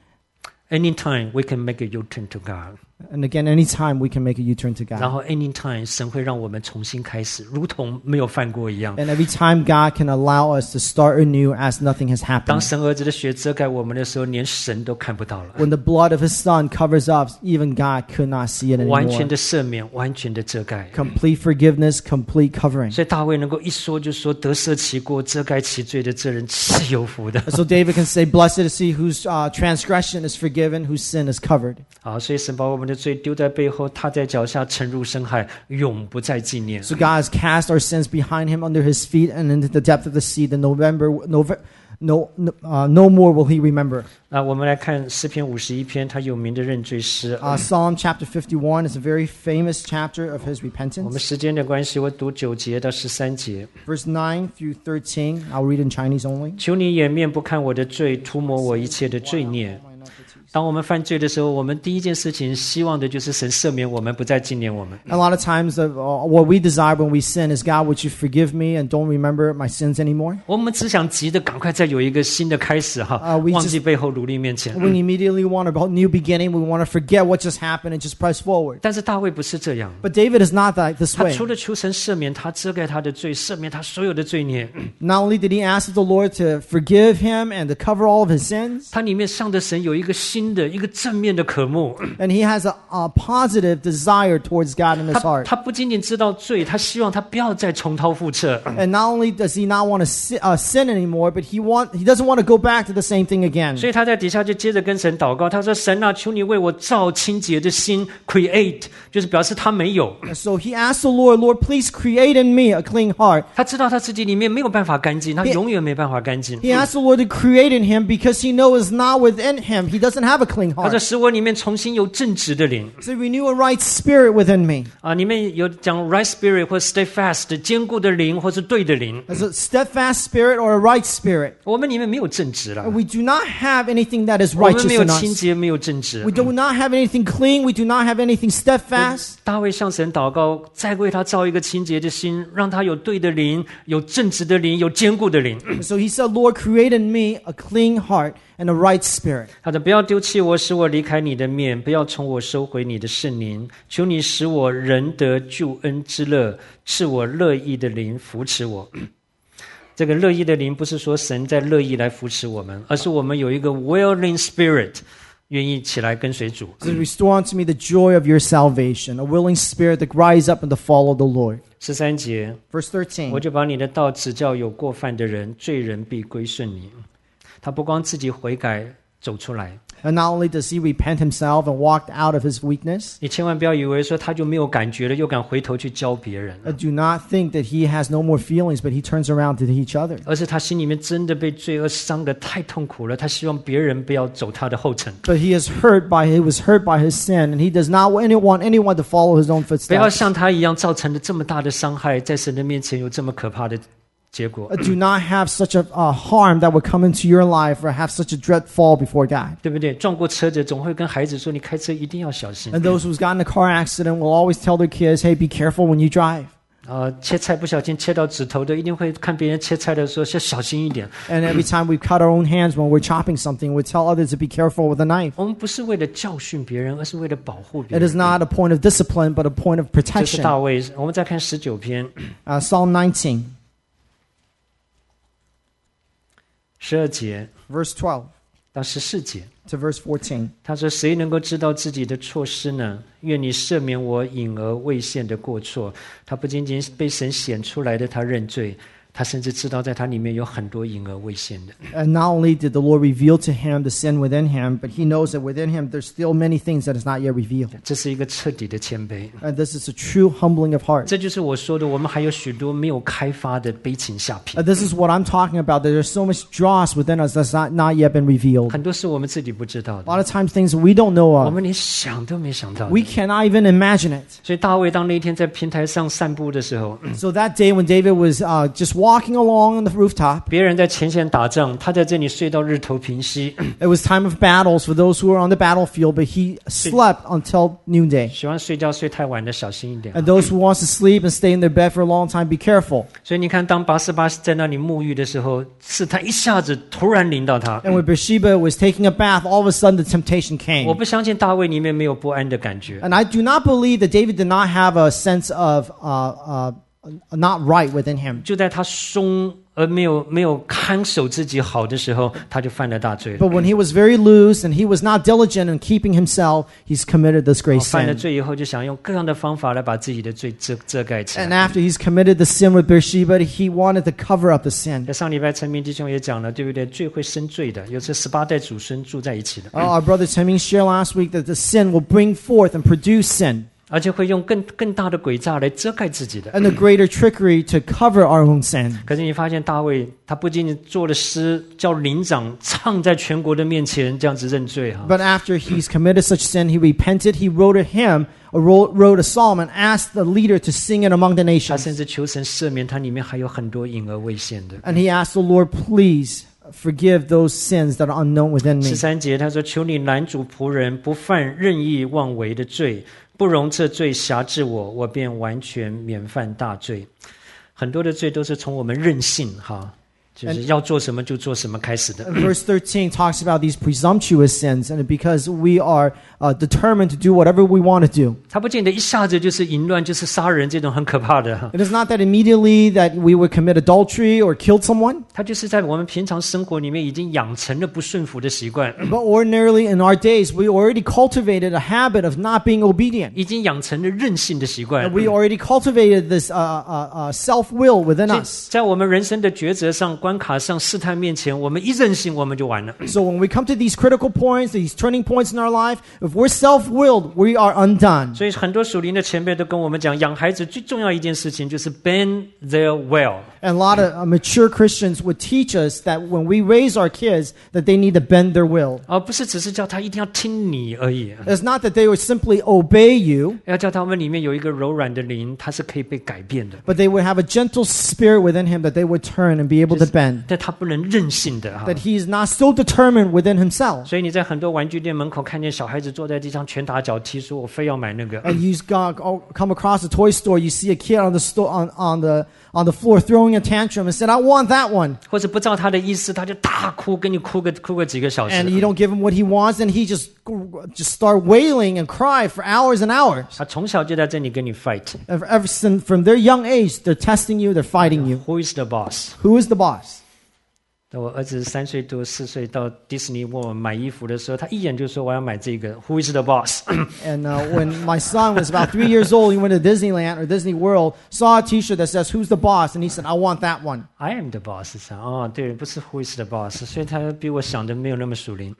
Anytime we can make a U-turn to God，
And again, anytime we can make a U-turn to
然
God.
后 anytime 神会让我们重新开始，如同没有犯过一样。
And every time God can allow us to start anew as nothing has
当
happened.
神儿子的血遮盖我们的时候，连神都看不到了。
When the blood of His Son covers up, even God could not see it
完全
anymore.
的赦免，完全的遮盖。
Complete forgiveness, complete covering.
所以大卫能够一说就说得赦其过、遮盖其罪的这人是有福的。
So David can say, "Blessed is he whose uh, transgression is forgiven, whose sin is covered."
好，所以神把我们的罪丢在背后，踏在脚下，沉入深海，永不再纪念。
So God has cast our sins behind Him under His feet and into the depth of the sea. The November, November, no, no, uh, no more will He remember.
啊，我们来看诗篇五十一篇，他有名的认罪诗。
Uh, Psalm chapter fifty-one is a very famous chapter of His
我们
repentance.
时间的关系，我读九节到十三节。
Verse nine through thirteen. I'll read in Chinese only.
求你掩面不看我的罪，涂抹我一切的罪孽。当我们犯罪的时候，我们第一件事情希望的就是神赦免我们，不再纪念我们。
A lot of times, of, uh, what we desire when we sin is, God, would you forgive me and don't remember my sins anymore?
我们只想急的赶快再有一个新的开始哈，
Uh, we
忘
just-
记背后努力面前。
We immediately want a new beginning. We want to forget what just happened and just press forward.
但是大卫不是这样，
But David is not that this
他
way.
除了求神赦免他、遮盖他的罪、赦免他所有的罪孽，
Not only did he ask the Lord to forgive him and to cover all of his sins,
他里面向着神有一个新新的一个正面的渴慕。
And he has a, a positive desire towards God in his
他
heart.
他不仅仅知道罪，他希望他不要再重蹈覆辙。
And not only does he not want to sin, uh, sin anymore, but he want he doesn't want to go back to the same thing again.
所以他在底下就接着跟神祷告，他说：“神啊，求你为我造清洁的心 ，create， 就是表示他没有。
And so he asked the Lord, Lord, please create in me a clean heart.
他知道他自己里面没有办法干净，他永远没办法干净。
He asked the Lord to create in him because he knows it's not within him. He doesn't have a clean
他说：
heart.
使我里面重新有正直的灵
So renew a right spirit within me.
啊！里面有讲 right spirit 或 stay fast， 坚固的灵或是对的灵。
As a steadfast spirit or a right spirit.
我们里面没有正直了，
And we do not have anything that is
我们
righteous
没有
in
清
us.
洁，没有正直
We。do not have anything clean. We do not have anything steadfast.
大卫向神祷告，再为他造一个清洁的心，让他有对的灵，有正直的灵，有坚固的灵。
So he said, Lord, create in me a clean heart and a right spirit.
他说：“不要丢弃我，使我离开你的面；不要从我收回你的圣灵。求你使我仍得救恩之乐，赐我乐意的灵扶持我。”这个乐意的灵不是说神在乐意来扶持我们，而是我们有一个 willing spirit， 愿意起来跟随主。
So restore unto me the joy of your salvation, a willing spirit that rise up and to follow the Lord.
十三节，
Verse
我
thirteen.
就把你的道指教有过犯的人，罪人必归顺你。他不光自己悔改走出来，
And not only does he repent himself and walk out of his weakness,
你千万不要以为说他就没有感觉了，又敢回头去教别人，
uh, do not think that he has no more feelings, but he turns around to each other.
而是他心里面真的被罪恶伤得太痛苦了，他希望别人不要走他的后尘，
But he is hurt by he was hurt by his sin, and he does not want anyone anyone to follow his own
不要
footsteps.
像他一样造成了这么大的伤害，在神的面前有这么可怕的结果，
Uh, do not have such a uh, harm that would come into your life or have such a dread fall before God.
对不对？撞过车子总会跟孩子说：“你开车一定要小心。”
And those who's gotten a car accident will always tell their kids, "Hey, be careful when you drive."
啊，切菜不小心切到指头的，一定会看别人切菜的时候要小心一点。
And every time we cut our own hands when we're chopping something, we tell others to be careful with a knife.
我们不是为了教训别人，而是为了保护别
It
人
is。not a point of discipline, but a point of
这是
protection.
大卫。我们再看十九篇
Uh, Psalm nineteen,
十二节
verse twelve
到十四节，
to verse fourteen.
他说：“谁能够知道自己的错失呢？愿你赦免我隐而未现的过错。”他不仅仅被神显出来的，他认罪。他甚至知道在他里面有很多隐而未现的。
And not only did the Lord reveal to him the sin within him, but he knows that within him there's still many things that is not yet revealed.
这是一个彻底的谦卑。
And this is a true humbling of heart.
这就是我说的，我们还有许多没有开发的悲情下品
Uh,，this is what I'm talking about. That there's so much dross within us that's not, not yet been revealed.
很多是我们自己不知道
A
的，
lot of times things we don't know
我
of.
们连想都没想到的。
We cannot even imagine it.
所以大卫当那一天在平台上散步的时候，
So that day when David was uh, just walking along on the rooftop,
别人在前线打仗，他在这里睡到日头平息。
it was time of battles for those who were on the battlefield, but he slept until noonday.
喜欢睡觉睡太晚的小心一点。
And those who wants to sleep and stay in their bed for a long time, be careful.
所以你看，当拔示巴在那里沐浴的时候，试探一下子突然临到他。
And when Bathsheba was taking a bath, all of a sudden the temptation
我
came.
不相信大卫里面没有不安的感觉。
And I do not believe that David did not have a sense of uh, uh, not right within him.
就在他松而没有没有看守自己好的时候，他就犯了大罪了。
But when he was very loose and he was not diligent in keeping himself, he's committed this great
犯了
sin.
罪以后，就想用各样的方法来把自己的罪遮遮盖起
And
来。
after he's committed the sin with Bathsheba, he wanted to cover up the sin.
在上礼拜陈明弟兄也讲了，对不对？罪会生罪的，有这十八代祖孙住在一起的，
Uh, our brother Timing shared last week that the sin will bring forth and produce sin,
而且会用更更大的诡诈来遮盖自己的。
and the greater trickery to cover our own sin.
可是你发现大卫，他不仅仅做了诗，叫灵长唱在全国的面前这样子认罪哈。
But after he's committed such sin, he repented, he wrote a hymn, or wrote, wrote a psalm, and asked the leader to sing it among the
他
nations.
甚至求神赦免，他里面还有很多隐而未现的。
And he asked the Lord, please forgive those sins that are unknown within
十
me.
三节他说：“求你拦阻仆人不犯任意妄为的罪，不容这罪辖制我，我便完全免犯大罪。”很多的罪都是从我们任性哈就是要做什么就做什么开始的。
Verse thirteen talks about these presumptuous sins, and because we are uh, determined to do whatever we want to do.
他不见得一下子就是淫乱，就是杀人这种很可怕的。
It is not that immediately that we would commit adultery or kill someone,
他就是在我们平常生活里面已经养成了不顺服的习惯，
but ordinarily in our days we already cultivated a habit of not being obedient.
已经养成了任性的习惯
And。we already cultivated this uh, uh, uh, self-will within
所以
us.
在我们人生的抉择上、关卡上、试探面前，我们一任性，我们就完了。
So when we come to these critical points, these turning points in our life, if we're self-willed, we are undone.
所以很多属灵的前辈都跟我们讲，养孩子最重要一件事情就是 bend their well。
And a lot of uh, mature Christians would teach us that when we raise our kids, that they need to bend their will.
而不是只是叫他一定要听你而已，
It's not that they would simply obey you,
要叫他们里面有一个柔软的灵，它是可以被改变的，
but they would have a gentle spirit within him that they would turn and be able to bend.
但他不能任性的哈。
That he is not so determined within himself.
所以你在很多玩具店门口看见小孩子坐在地上拳打脚踢，说我非要买那个。
And you come across a toy store, you see a kid on the store on, on the on the floor throwing a tantrum and said, "I want that one."
或者不照他的意思，他就大哭，跟你哭个哭个几个小时。
And you don't give him what he wants, and he just just start wailing and cry for hours and hours.
他从小就在这里跟你 fight。
Ever, ever since from their young age, they're testing you, they're fighting you.
Who is the boss？
Who is the boss?
我儿子三岁多四岁到迪士尼问我买衣服的时候，他一眼就说我要买这个。Who is the boss？
And uh, when my son was about three years old, he went to Disneyland or Disney World, saw a T-shirt that says "Who's the boss?" and he said, "I want that one."
I am the boss 是哦，对，不是 Who is the boss， 所以他比我想的没有那么属灵。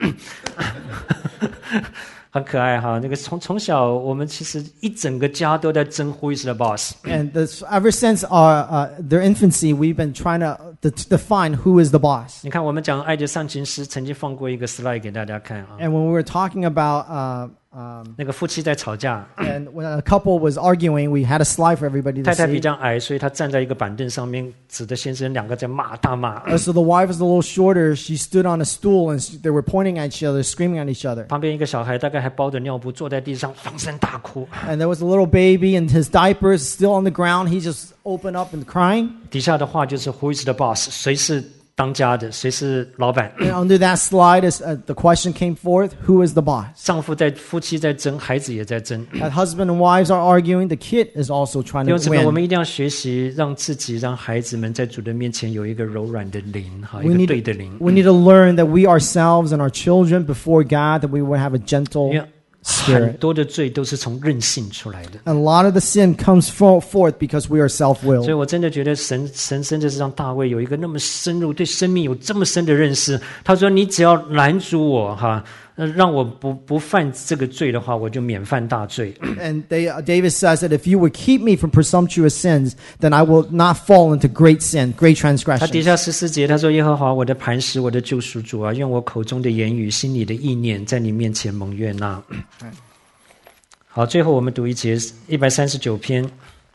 很可爱哈，那个从从小我们其实一整个家都在争 Who is the boss。
And this, ever since our, uh, their infancy, we've been trying to, to define who is the boss.
你看，我们讲爱的上情诗，曾经放过一个 slide 给大家看啊。
And when we were talking about, uh, um,
那个夫妻在吵架，
and when a couple was arguing, we had a slide for everybody to
太太比
see.
较矮，所以她站在一个板凳上面，指着先生，两个在骂大骂。
Uh, so the wife was a little shorter. She stood on a stool and she, they were pointing at each other, screaming at each other.
旁边一个小孩大概还包着尿布，坐在地上放声大哭。
And there was a little baby and his diapers still on the ground. He just opened up and crying.
底下的话就是 Who is the boss？ 谁是当家的？谁是老板？
And under that slide, is, uh, the question came forth, who is the boss?
丈夫在，夫妻在争，孩子也在争。
That husband and wives are arguing. The kid is also trying
弟兄
to
姊妹，我们
win.
一定要学习，让自己、让孩子们在主的面前有一个柔软的灵，哈，一
We
个
need,
对的灵。
we need to learn that we ourselves and our children before God, that we will have a gentle
因为很
spirit.
多的罪都是从任性出来的。
And a lot of the sin comes fo- forth because we are
所以
self-willed.
我真的觉得神神真的是让大卫有一个那么深入对生命有这么深的认识。他说：“你只要拦阻我，哈，呃让我不不犯这个罪的话，我就免犯大罪。
And they, uh, David says that if you would keep me from presumptuous sins, then I will not fall into great sin, great
他底
transgression.
下十四节他说：“耶和华我的磐石，我的救赎主啊，愿我口中的言语、心里的意念，在你面前蒙悦纳。”好，最后我们读一节一百三十九篇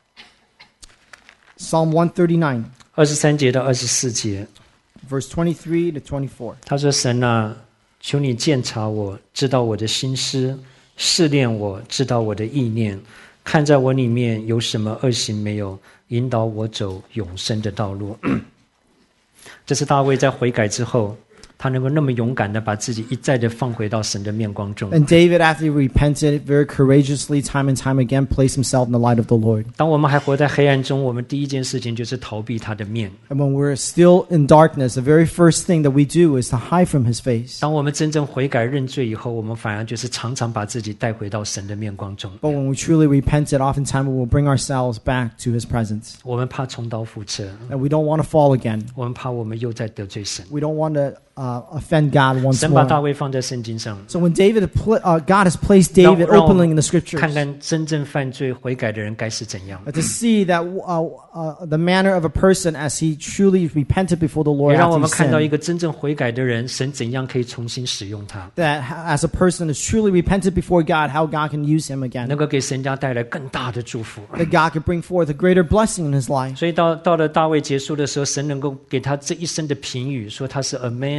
Psalm one thirty-nine,
二十三节到二十四节。
verse twenty-three to twenty-four.
他说：“神啊，求你鉴察我，知道我的心思，试炼我，知道我的意念，看在我里面有什么恶行没有，引导我走永生的道路。”这是大卫在悔改之后，他能够那么勇敢的把自己一再的放回到神的面光中。
And David, after he repented, very courageously, time and time again, placed himself in the light of the Lord.
当我们还活在黑暗中，我们第一件事情就是逃避他的面。
And when we're still in darkness, the very first thing that we do is to hide from his face.
当我们真正悔改认罪以后，我们反而就是常常把自己带回到神的面光中。
But when we truly repented, oftentimes we will bring ourselves back to his presence.
我们怕重蹈覆辙，
And we don't want to fall again.
我们怕我们又在得罪神。
We don't want to uh, offend God once
神把大
more.
卫放在圣经上，
So when David, pl- uh, God has placed David
让- 让我们
openly in the scriptures
看看真正犯罪悔改的人该是怎样，
uh, to see that uh, uh, the manner of a person as he truly repented before the
也
Lord
让我
after he
们看到一
sinned.
个真正悔改的人，神怎样可以重新使用他，
That as a person is truly repented before God, how God can use him again.
能够给神家带来更大的祝福。
That God could bring forth a greater blessing in his life.
所以到到了大卫结束的时候，神能够给他这一生的评语，说他是 a man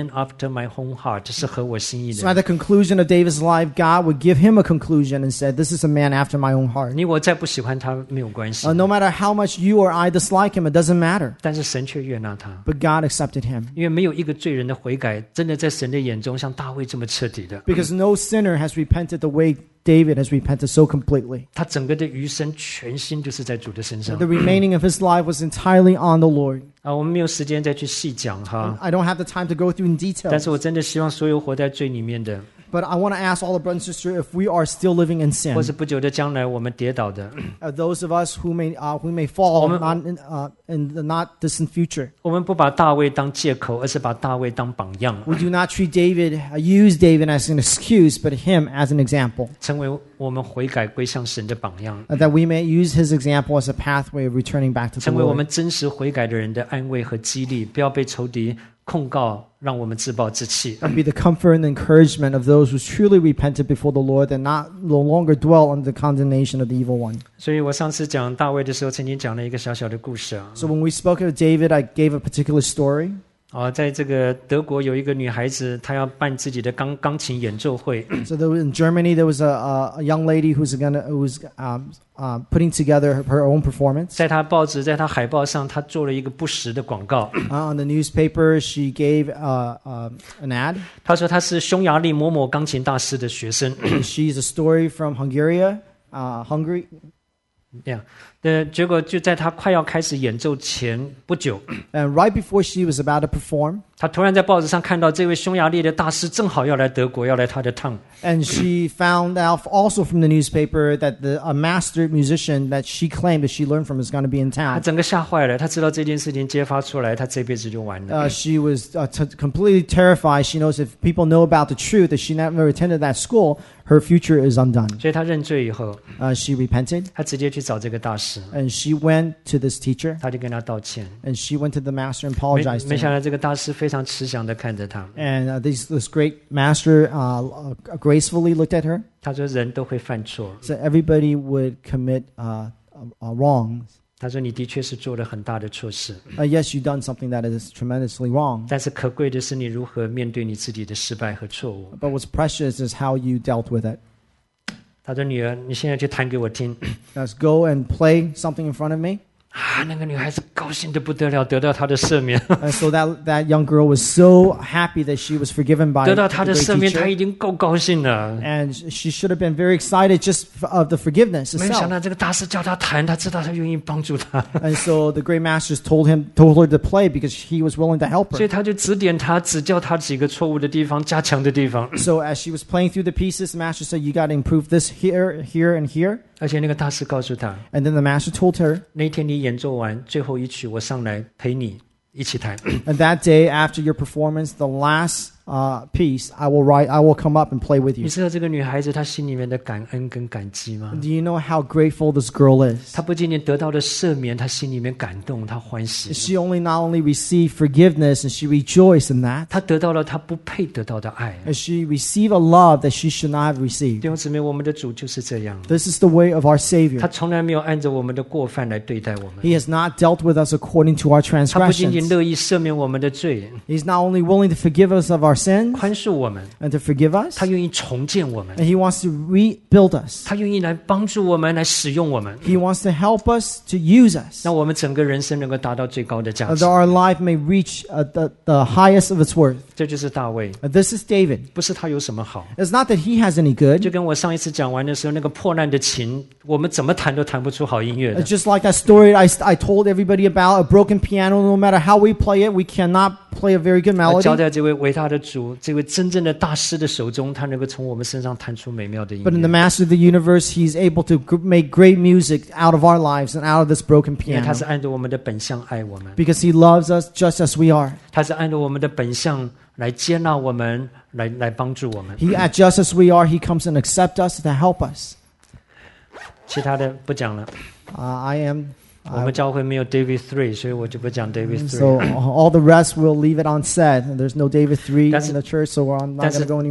man after my own heart， 是合我心意
So at
的。
the conclusion of David's life, God would give him a conclusion and said, "This is a man after my own heart."
你我再不喜欢他没有关系
Uh, no matter how much you or I dislike him, it doesn't matter.
但是神却悦纳他，
But God accepted him
因为没有一个罪人的悔改，真的在神的眼中像大卫这么彻底的。
because no sinner has repented the way David has repented so completely.
他整个的余生全心就是在主的身上
The remaining of his life was entirely on the Lord.
啊，我们没有时间再去细讲哈，
I don't have the time to go through in
但
detail.
是我真的希望所有活在罪里面的，
But I want to ask all the brothers and sisters if we are still living in sin,
或是不久的将来我们跌倒的，
uh, those of us who may uh, who may fall
我们-
not in, uh, in the not distant future.
我们不把大卫当借口，而是把大卫当榜样，
We do not treat David, uh, use David as an excuse, but him as an example,
成为我们悔改归向神的榜样，
uh, that we may use his example as a pathway of returning back to the
成为我
Lord.
们真实悔改的人的安慰和激励，不要被仇敌控告，让我们自暴自弃。
And be the comfort and encouragement of those who truly repented before the Lord and not no longer dwell under the condemnation of the evil one.
所以我上次讲大卫的时候，曾经讲了一个小小的故事啊。
So when we spoke of David, I gave a particular story.
啊，在这个德国有一个女孩子，她要办自己的钢钢琴演奏会，
So there was, in Germany, there was a, a, a young lady who's gonna who was um, uh, putting together her, her own performance.
在她报纸，在她海报上，她做了一个不实的广告。
Uh, on the newspaper, she gave uh, uh, an ad.
她说她是匈牙利某某钢琴大师的学生。
She's a story from Hungary, uh, Hungary.
这样，呃，结果就在她快要开始演奏前不久，
And right before she was about to perform,
她突然在报纸上看到这位匈牙利的大师正好要来德国，要来她的趟。
and she found out also from the newspaper that the, a master musician that she claimed that she learned from is going to be in
她
town.
整个吓坏了，她知道这件事情揭发出来，她这辈子就完了。
Uh, she was uh, t- completely terrified. She knows if people know about the truth that she never attended that school, her future is undone.
所以她认罪以后，
Uh, she repented
她直接去找这个大师，
and she went to this teacher
她就跟他道歉。
and she went to the master and
没
apologized
没
to
想
him.
到这个大师非常慈祥的看着他，
And uh, this, this great master uh, uh, gracefully looked at her.
他说人都会犯错，
So everybody would commit uh, uh, uh, wrongs.
他说你的确是做了很大的错事，
Uh, yes, you've done something that is tremendously wrong.
但是可贵的是你如何面对你自己的失败和错误。
But what's precious is how you dealt with it.
他说女儿，你现在去弹给我听。
Let's go and play something in front of me.
啊，那个女孩子高兴的不得了，得到他的赦免，
And so that, that young girl was so happy that she was forgiven by
得
the
到他的
great
赦免，他
teacher.
已经够高兴了。
And she should have been very excited just f- of the forgiveness
没有想
itself.
到这个大师叫他弹，他知道他愿意帮助他，
And so the great masters told him, told her to play because he was willing to help
所以
her.
他就指点他，指教他几个错误的地方，加强的地方。
So as she was playing through the pieces, the master said, "You got to improve this here, here, and here."
而且那个大师告诉他，
And then the master told her,
那天你演奏完最后一曲，我上来陪你一起弹。
and that day after your performance, the last uh, piece, I will write, I will come up and play with
你
you.
知道这个女孩子她心里面的感恩跟感激吗？
Do you know how grateful this girl is?
她不仅仅得到了赦免，她心里面感动，她欢喜。
She only not only received forgiveness and she rejoiced in that,
她得到了她不配得到的爱。
and she received a love that she should not have
弟
received.
兄姊妹，我们的主就是这样，
This is the way of our
他
Savior.
从来没有按着我们的过犯来对待我们，
He has not dealt with us according to our
他不仅仅
transgressions.
乐意赦免我们的罪，
He's not only willing to forgive us of our sins
宽恕我们，
and to forgive us,
他愿意重建我们，
and He wants to rebuild us.
他愿意来帮助我们，来使用我们，
He wants to help us, to use us,
让我们整个人生能够达到最高的价
that
值。
our life may reach uh, the, the highest of its worth.
这就是大卫，
Uh, This is David.
不是他有什么好，
It's not that he has any
就
good.
跟我上一次讲完的时候，那个破烂的琴，我们怎么弹都弹不出好音乐的
It's。just like that story I, I told everybody about a broken piano. No matter how we play it, we cannot play a very good
而交
melody.
在这位伟大的主，这位真正的大师的手中，他能够从我们身上弹出美妙的音
But in the
乐，
master of the universe, he's able to g- make great music out of our lives and out of this broken
因为他
piano.
是按照我们的本相爱我们，
Because he loves us just as we are.
他是按照我们的本相来接纳我们，来来帮助我们。
He, at just as we are, he comes and accepts us to help us.
其他的不讲了，
Uh, I am.
我们教会没有 David Three，所以我就不讲 David
So
Three。
all the rest we'll leave it on set. There's no David three
That's-
in the church, so I'm not
that's
going to
it.
go anymore.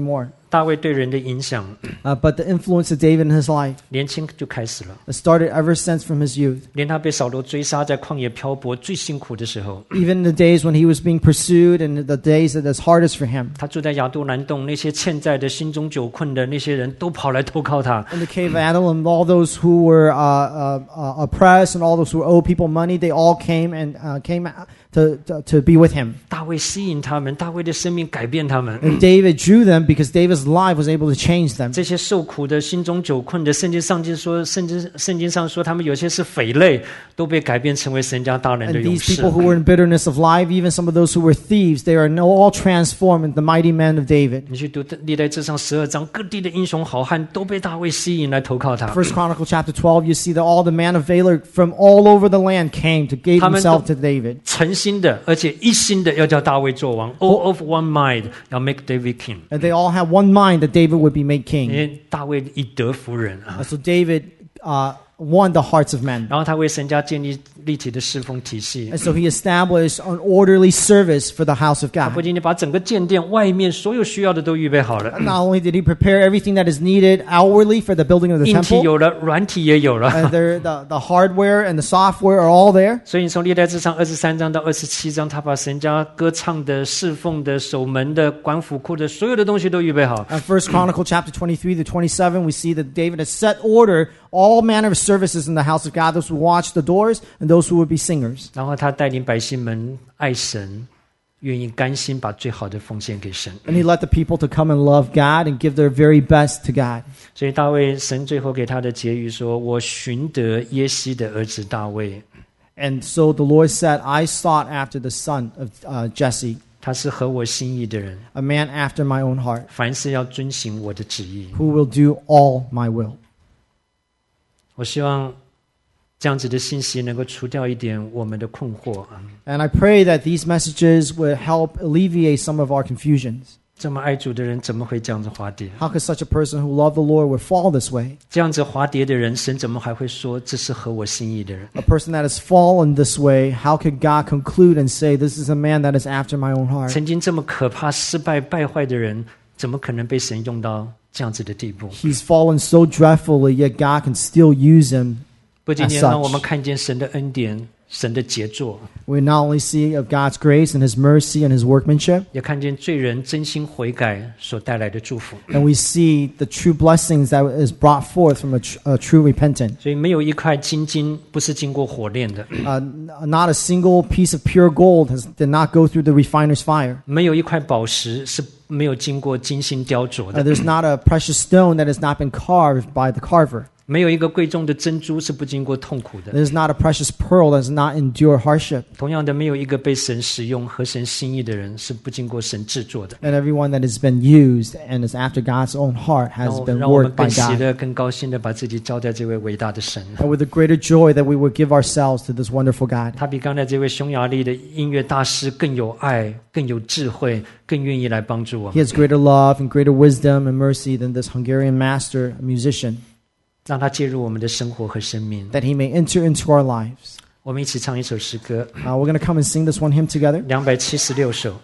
大卫对人的影响
Uh, but the influence of David in his life
年轻就开始了，
it started ever since from his youth.
连他被扫罗追杀，在旷野漂泊最辛苦的时候，
Even in the days when he was being pursued and the days that is hardest for him.
他住在亚杜兰洞，那些欠债的、心中久困的那些人都跑来投靠他。
In the cave of Adullam, all those who were uh, uh, uh, oppressed and all those who owed people money, they all came and uh, came to, to, to be with him.
大卫吸引他们，大卫的生命改变他们。
And David drew them because David's life was able to change them.
这些受苦的、心中久困的，圣经上经说，圣经圣经上说，他们有些是匪类，都被改变成为神家大人的
And
勇
these
士。
people who were in bitterness of life, even some of those who were thieves, they are now all transformed into the mighty men of David.
你去读历代志上十二章，各地的英雄好汉都被大卫吸引来投靠他。
First Chronicle chapter twelve, you see that all the men of Valor from all over the land came to give
他们都-
themselves to David.
诚心的，而且一心的要叫大卫做王 ，all of one mind 要 make David king。
And they all had one mind that David would be made
因
king.
为大卫以德服人啊，
Uh, So David uh, won the hearts of men.
然后他为神家建立立体的侍奉体系。
And so he established an orderly service for the house of
他不
God.
仅仅把整个建殿外面所有需要的都预备好了，
Not only did he prepare everything that is needed outwardly for the building of the
硬体
temple,
有了，软体也有了。
and there, the, the hardware and the software are all there.
所以你从历代志上二十三章到二十七章，他把神家歌唱的、侍奉的、守门的、管府库的所有的东西都预备好。
Uh, First Chronicle chapter twenty-three to twenty-seven, we see that David has set order all manner of services in the house of God, those who watch the doors and those who would be singers.
然后他带领百姓们爱神，愿意甘心把最好的奉献给神。
And he led the people to come and love God and give their very best to God.
所以大卫神最后给他的结语说：“我寻得耶西的儿子大卫，
And so the Lord said, I sought after the son of uh, Jesse,
他是合我心意的人，
a man after my own heart,
凡事要遵行我的旨意。”
who will do all my will.
我希望这样子的信息能够除掉一点我们的困惑。
And I pray that these messages will help alleviate some of our confusions.
这么爱主的人怎么会这样子滑跌？
How could such a person who loved the Lord would fall this way?
这样子滑跌的人，神怎么还会说这是合我心意的人？
A person that has fallen this way, how could God conclude and say, this is a man that is after my own heart?
曾经这么可怕、失败、败坏的人，怎么可能被神用到这样子的地步？
He's fallen so dreadfully, yet God can still use him.
不仅仅
As such
让我们看见神的恩典、神的杰作，
We not only see of God's grace and His mercy and His workmanship,
也看见罪人真心悔改所带来的祝福。
and we see the true blessings that is brought forth from a, tr- a true repentance.
所以没有一块金金不是经过火炼的，
Uh, n- not a single piece of pure gold has, did not go through the refiner's fire.
没有一块宝石是没有经过精心雕琢
Uh,
的，
there's not a precious stone that has not been carved by the carver.
没有一个贵重的珍珠是不经过痛苦的。
There's not a precious pearl that does not endure hardship.
同样的，没有一个被神使用、合神心意的人是不经过神制作的。
And everyone that has been used and is after God's own heart
让
has
我
been
让我们
worked by
更喜
God.
乐、更高兴的把自己交在这位伟大的神。
And with a greater joy that we would give ourselves to this wonderful God.
他比刚才这位匈牙利的音乐大师更有爱、更有智慧、更愿意来帮助我
He
们，
has greater love and greater wisdom and mercy than this Hungarian master, a musician,
让他介入我们的生活和生命。
that he may enter into our lives.
我们一起唱一首诗歌，
Uh, we're going to come and sing this one hymn together.
两百七十六首。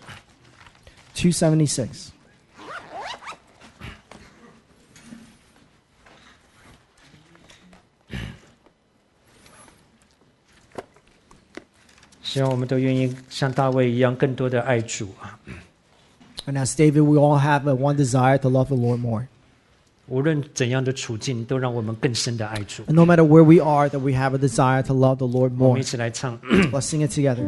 two seventy-six.
希望我们都愿意像大卫一样，更多的爱主啊！
And as David, we all have a one desire to love the Lord more.
无论怎样的处境，都让我们更深的爱主。
And no matter where we are, that we have a desire to love the Lord
我
more.
们一起来唱。
Let's sing it together.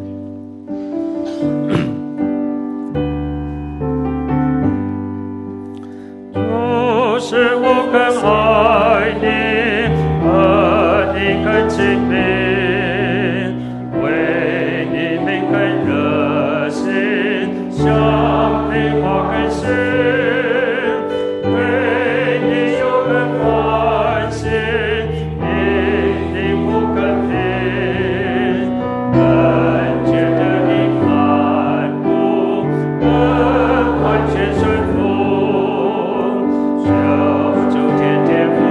主使我更爱你，和你更亲密，为你们更热心，想你我更深，对你有更关心，一定不更平，更觉得你看顾，更完全顺服。求主天天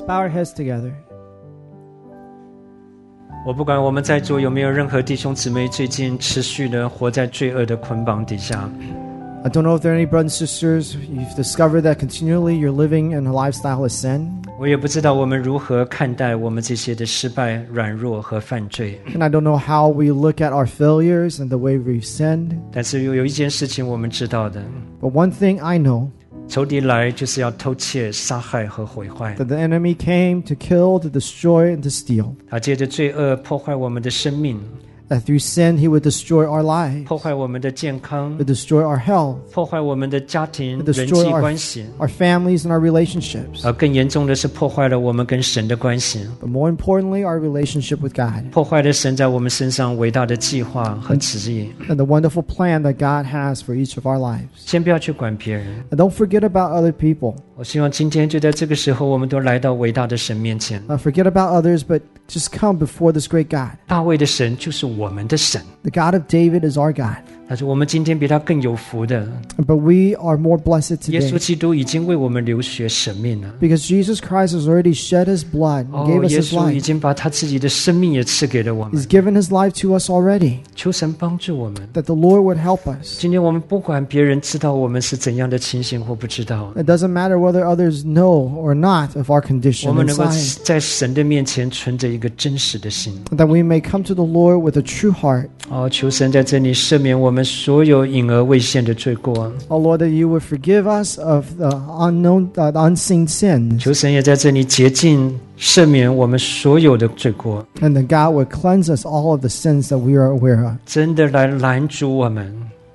bow our heads together.
我不管我们在座有没有任何弟兄姊妹最近持续的活在罪恶的捆绑底下。
I don't know if there are any brothers and sisters, you've discovered that continually you're living in a lifestyle of sin.
我也不知道我们如何看待我们这些的失败、软弱和犯罪。
And I don't know how we look at our failures and the way we've sinned.
但是有有一件事情我们知道的，
But one thing I know,
仇敌来就是要偷窃、杀害和毁坏。
that the enemy came to kill, to destroy, and to steal.
他借着罪恶破坏我们的生命，
That through sin he would destroy our lives,
破坏我们的健康，
would destroy our health,
破坏我们的家庭、
would
人
destroy
际
our,
关系。
our families and our relationships.
而更严重的是破坏了我们跟神的关系，
But more importantly, our relationship with God.
破坏了神在我们身上伟大的计划和旨意。
And the wonderful plan that God has for each of our lives.
先不要去管别人，
And don't forget about other people.
我希望今天就在这个时候，我们都来到伟大的神面前。
Not forget about others, but just come before this great God.
大卫的神就是我们的神，
The God of David is our God.
但是我们今天比他更有福的，
But we are more blessed
耶稣
today
基督已经为我们流血舍命了。
because Jesus Christ has already shed his blood and
哦
gave，us
耶
his
稣已
life.
经把他自己的生命也赐给了我们。
He's given his life to us already.
求神帮助我们。
That the Lord would help us.
今天我们不管别人知道我们是怎样的情形或不知道，
It doesn't matter whether others know or not of our
我
condition
们能够
inside.
在神的面前存着一个真实的心。
That we may come to the Lord with a true heart.
哦，求神在这里赦免我们所有隐而未现的罪过。
Oh Lord, that you would forgive us of the unknown, uh, the unseen sins.
求神也在这里洁净、赦免我们所有的罪过，
And that God would cleanse us all of the sins that we are aware of.
真的来拦阻我们，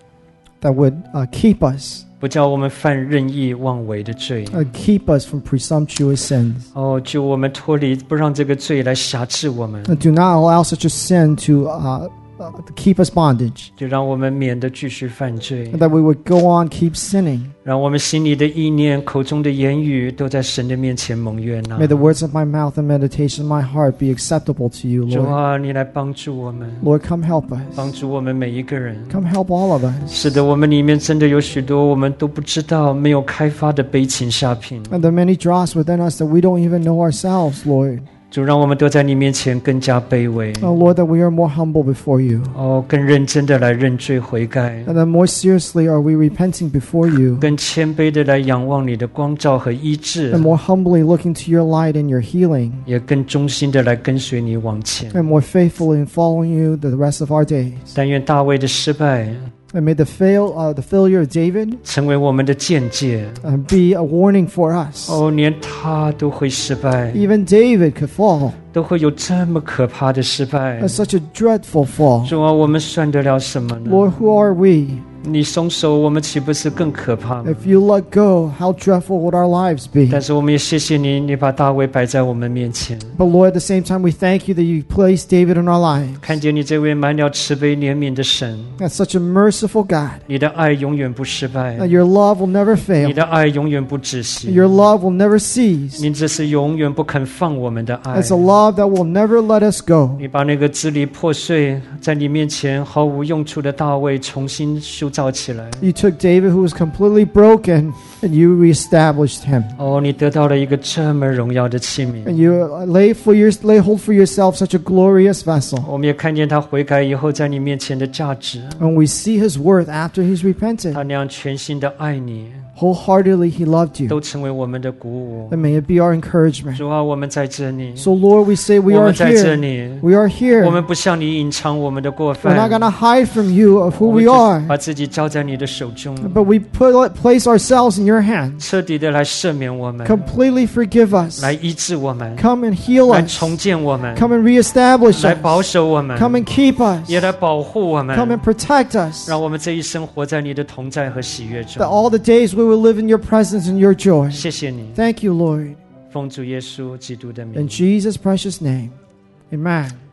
That would uh, keep us,
不叫我们犯任意妄为的罪。
uh, keep us from presumptuous sins.
哦，救我们脱离，不让这个罪来辖制我们，
And do not allow such a sin to, uh, uh, to keep us bondage.
就让我们免得继续犯罪，
And that we would go on, keep sinning.
让我们心里的意念、口中的言语都在神的面前蒙悦纳。
May the words of my mouth and meditation of my heart be acceptable to you,
主
Lord.
啊，你来帮助我们，
Lord, come help
帮
us.
助我们每一个人。
Come help all of us.
是的，我们里面真的有许多我们都不知道、没有开发的悲情下品。
And the many dross within us that we don't even know ourselves, Lord.
主，让我们都在你面前更加卑微，
Oh, Lord, that we are more humble before you.
哦，更认真的来认罪悔改，
And that more seriously are we repenting before you.
更谦卑的来仰望你的光照和医治，
And more humbly looking to your light and your healing.
也更忠心的来跟随你往前。
And more faithfully in following you the rest of our days.
但愿大卫的失败
And may the fail, uh, the failure of David
成为我们的见解。
uh, be a warning for us.
哦，连他都会失败，
Even David could fall.
都会有这么可怕的失败。
That's such a dreadful fall.
主啊，我们算得了什么呢？
Lord, who are we?
你松手，我们岂不是更可怕吗？
If you let go, how dreadful would our lives be?
但是我们也谢谢你，你把大卫摆在我们面前，
But Lord, at the same time, we thank you that you placed David in our lives.
看见你这位满了慈悲怜悯的神，
That's such a merciful God.
你的爱永远不失败，
That your love will never
你
fail.
的爱永远不止息，
Your love will never cease.
你这是永远不肯放我们的爱。
It's a love that will never let us go.
你把那个支离破碎，在你面前毫无用处的大卫重新修造起来。
You took David, who was completely broken, and you reestablished him.
哦，你得到了一个这么荣耀的器皿。
And you lay for your lay hold for yourself such a glorious vessel.
我们也看见他悔改以后，在你面前的价值。
And we see his worth after he's repented.
他那样全心的爱你，
Wholeheartedly he loved you.
都成为我们的鼓舞。
And may it be our encouragement.
主啊，我们在这里，
So Lord, we say we
我
are
们在这
here.
里，
We are here.
我们不向你隐藏我们的过
We're
犯，
not going to hide from you of who
我们
we
只
are.
把自己交在你的手中，
But we put place ourselves in your hands.
彻底的来赦免我们，
Completely forgive us.
来医治我们，
Come and heal
来
us.
重建我们，
Come and reestablish
来保
us.
守我们，
Come and keep us.
也来保护我们，
Come and protect us.
让我们这一生活在你的同在和喜悦
That
中。
all the days we will live in your presence and your joy.
谢谢你，
Thank you, Lord.
奉主耶稣基督的
In
名。
Jesus' precious name. Amen.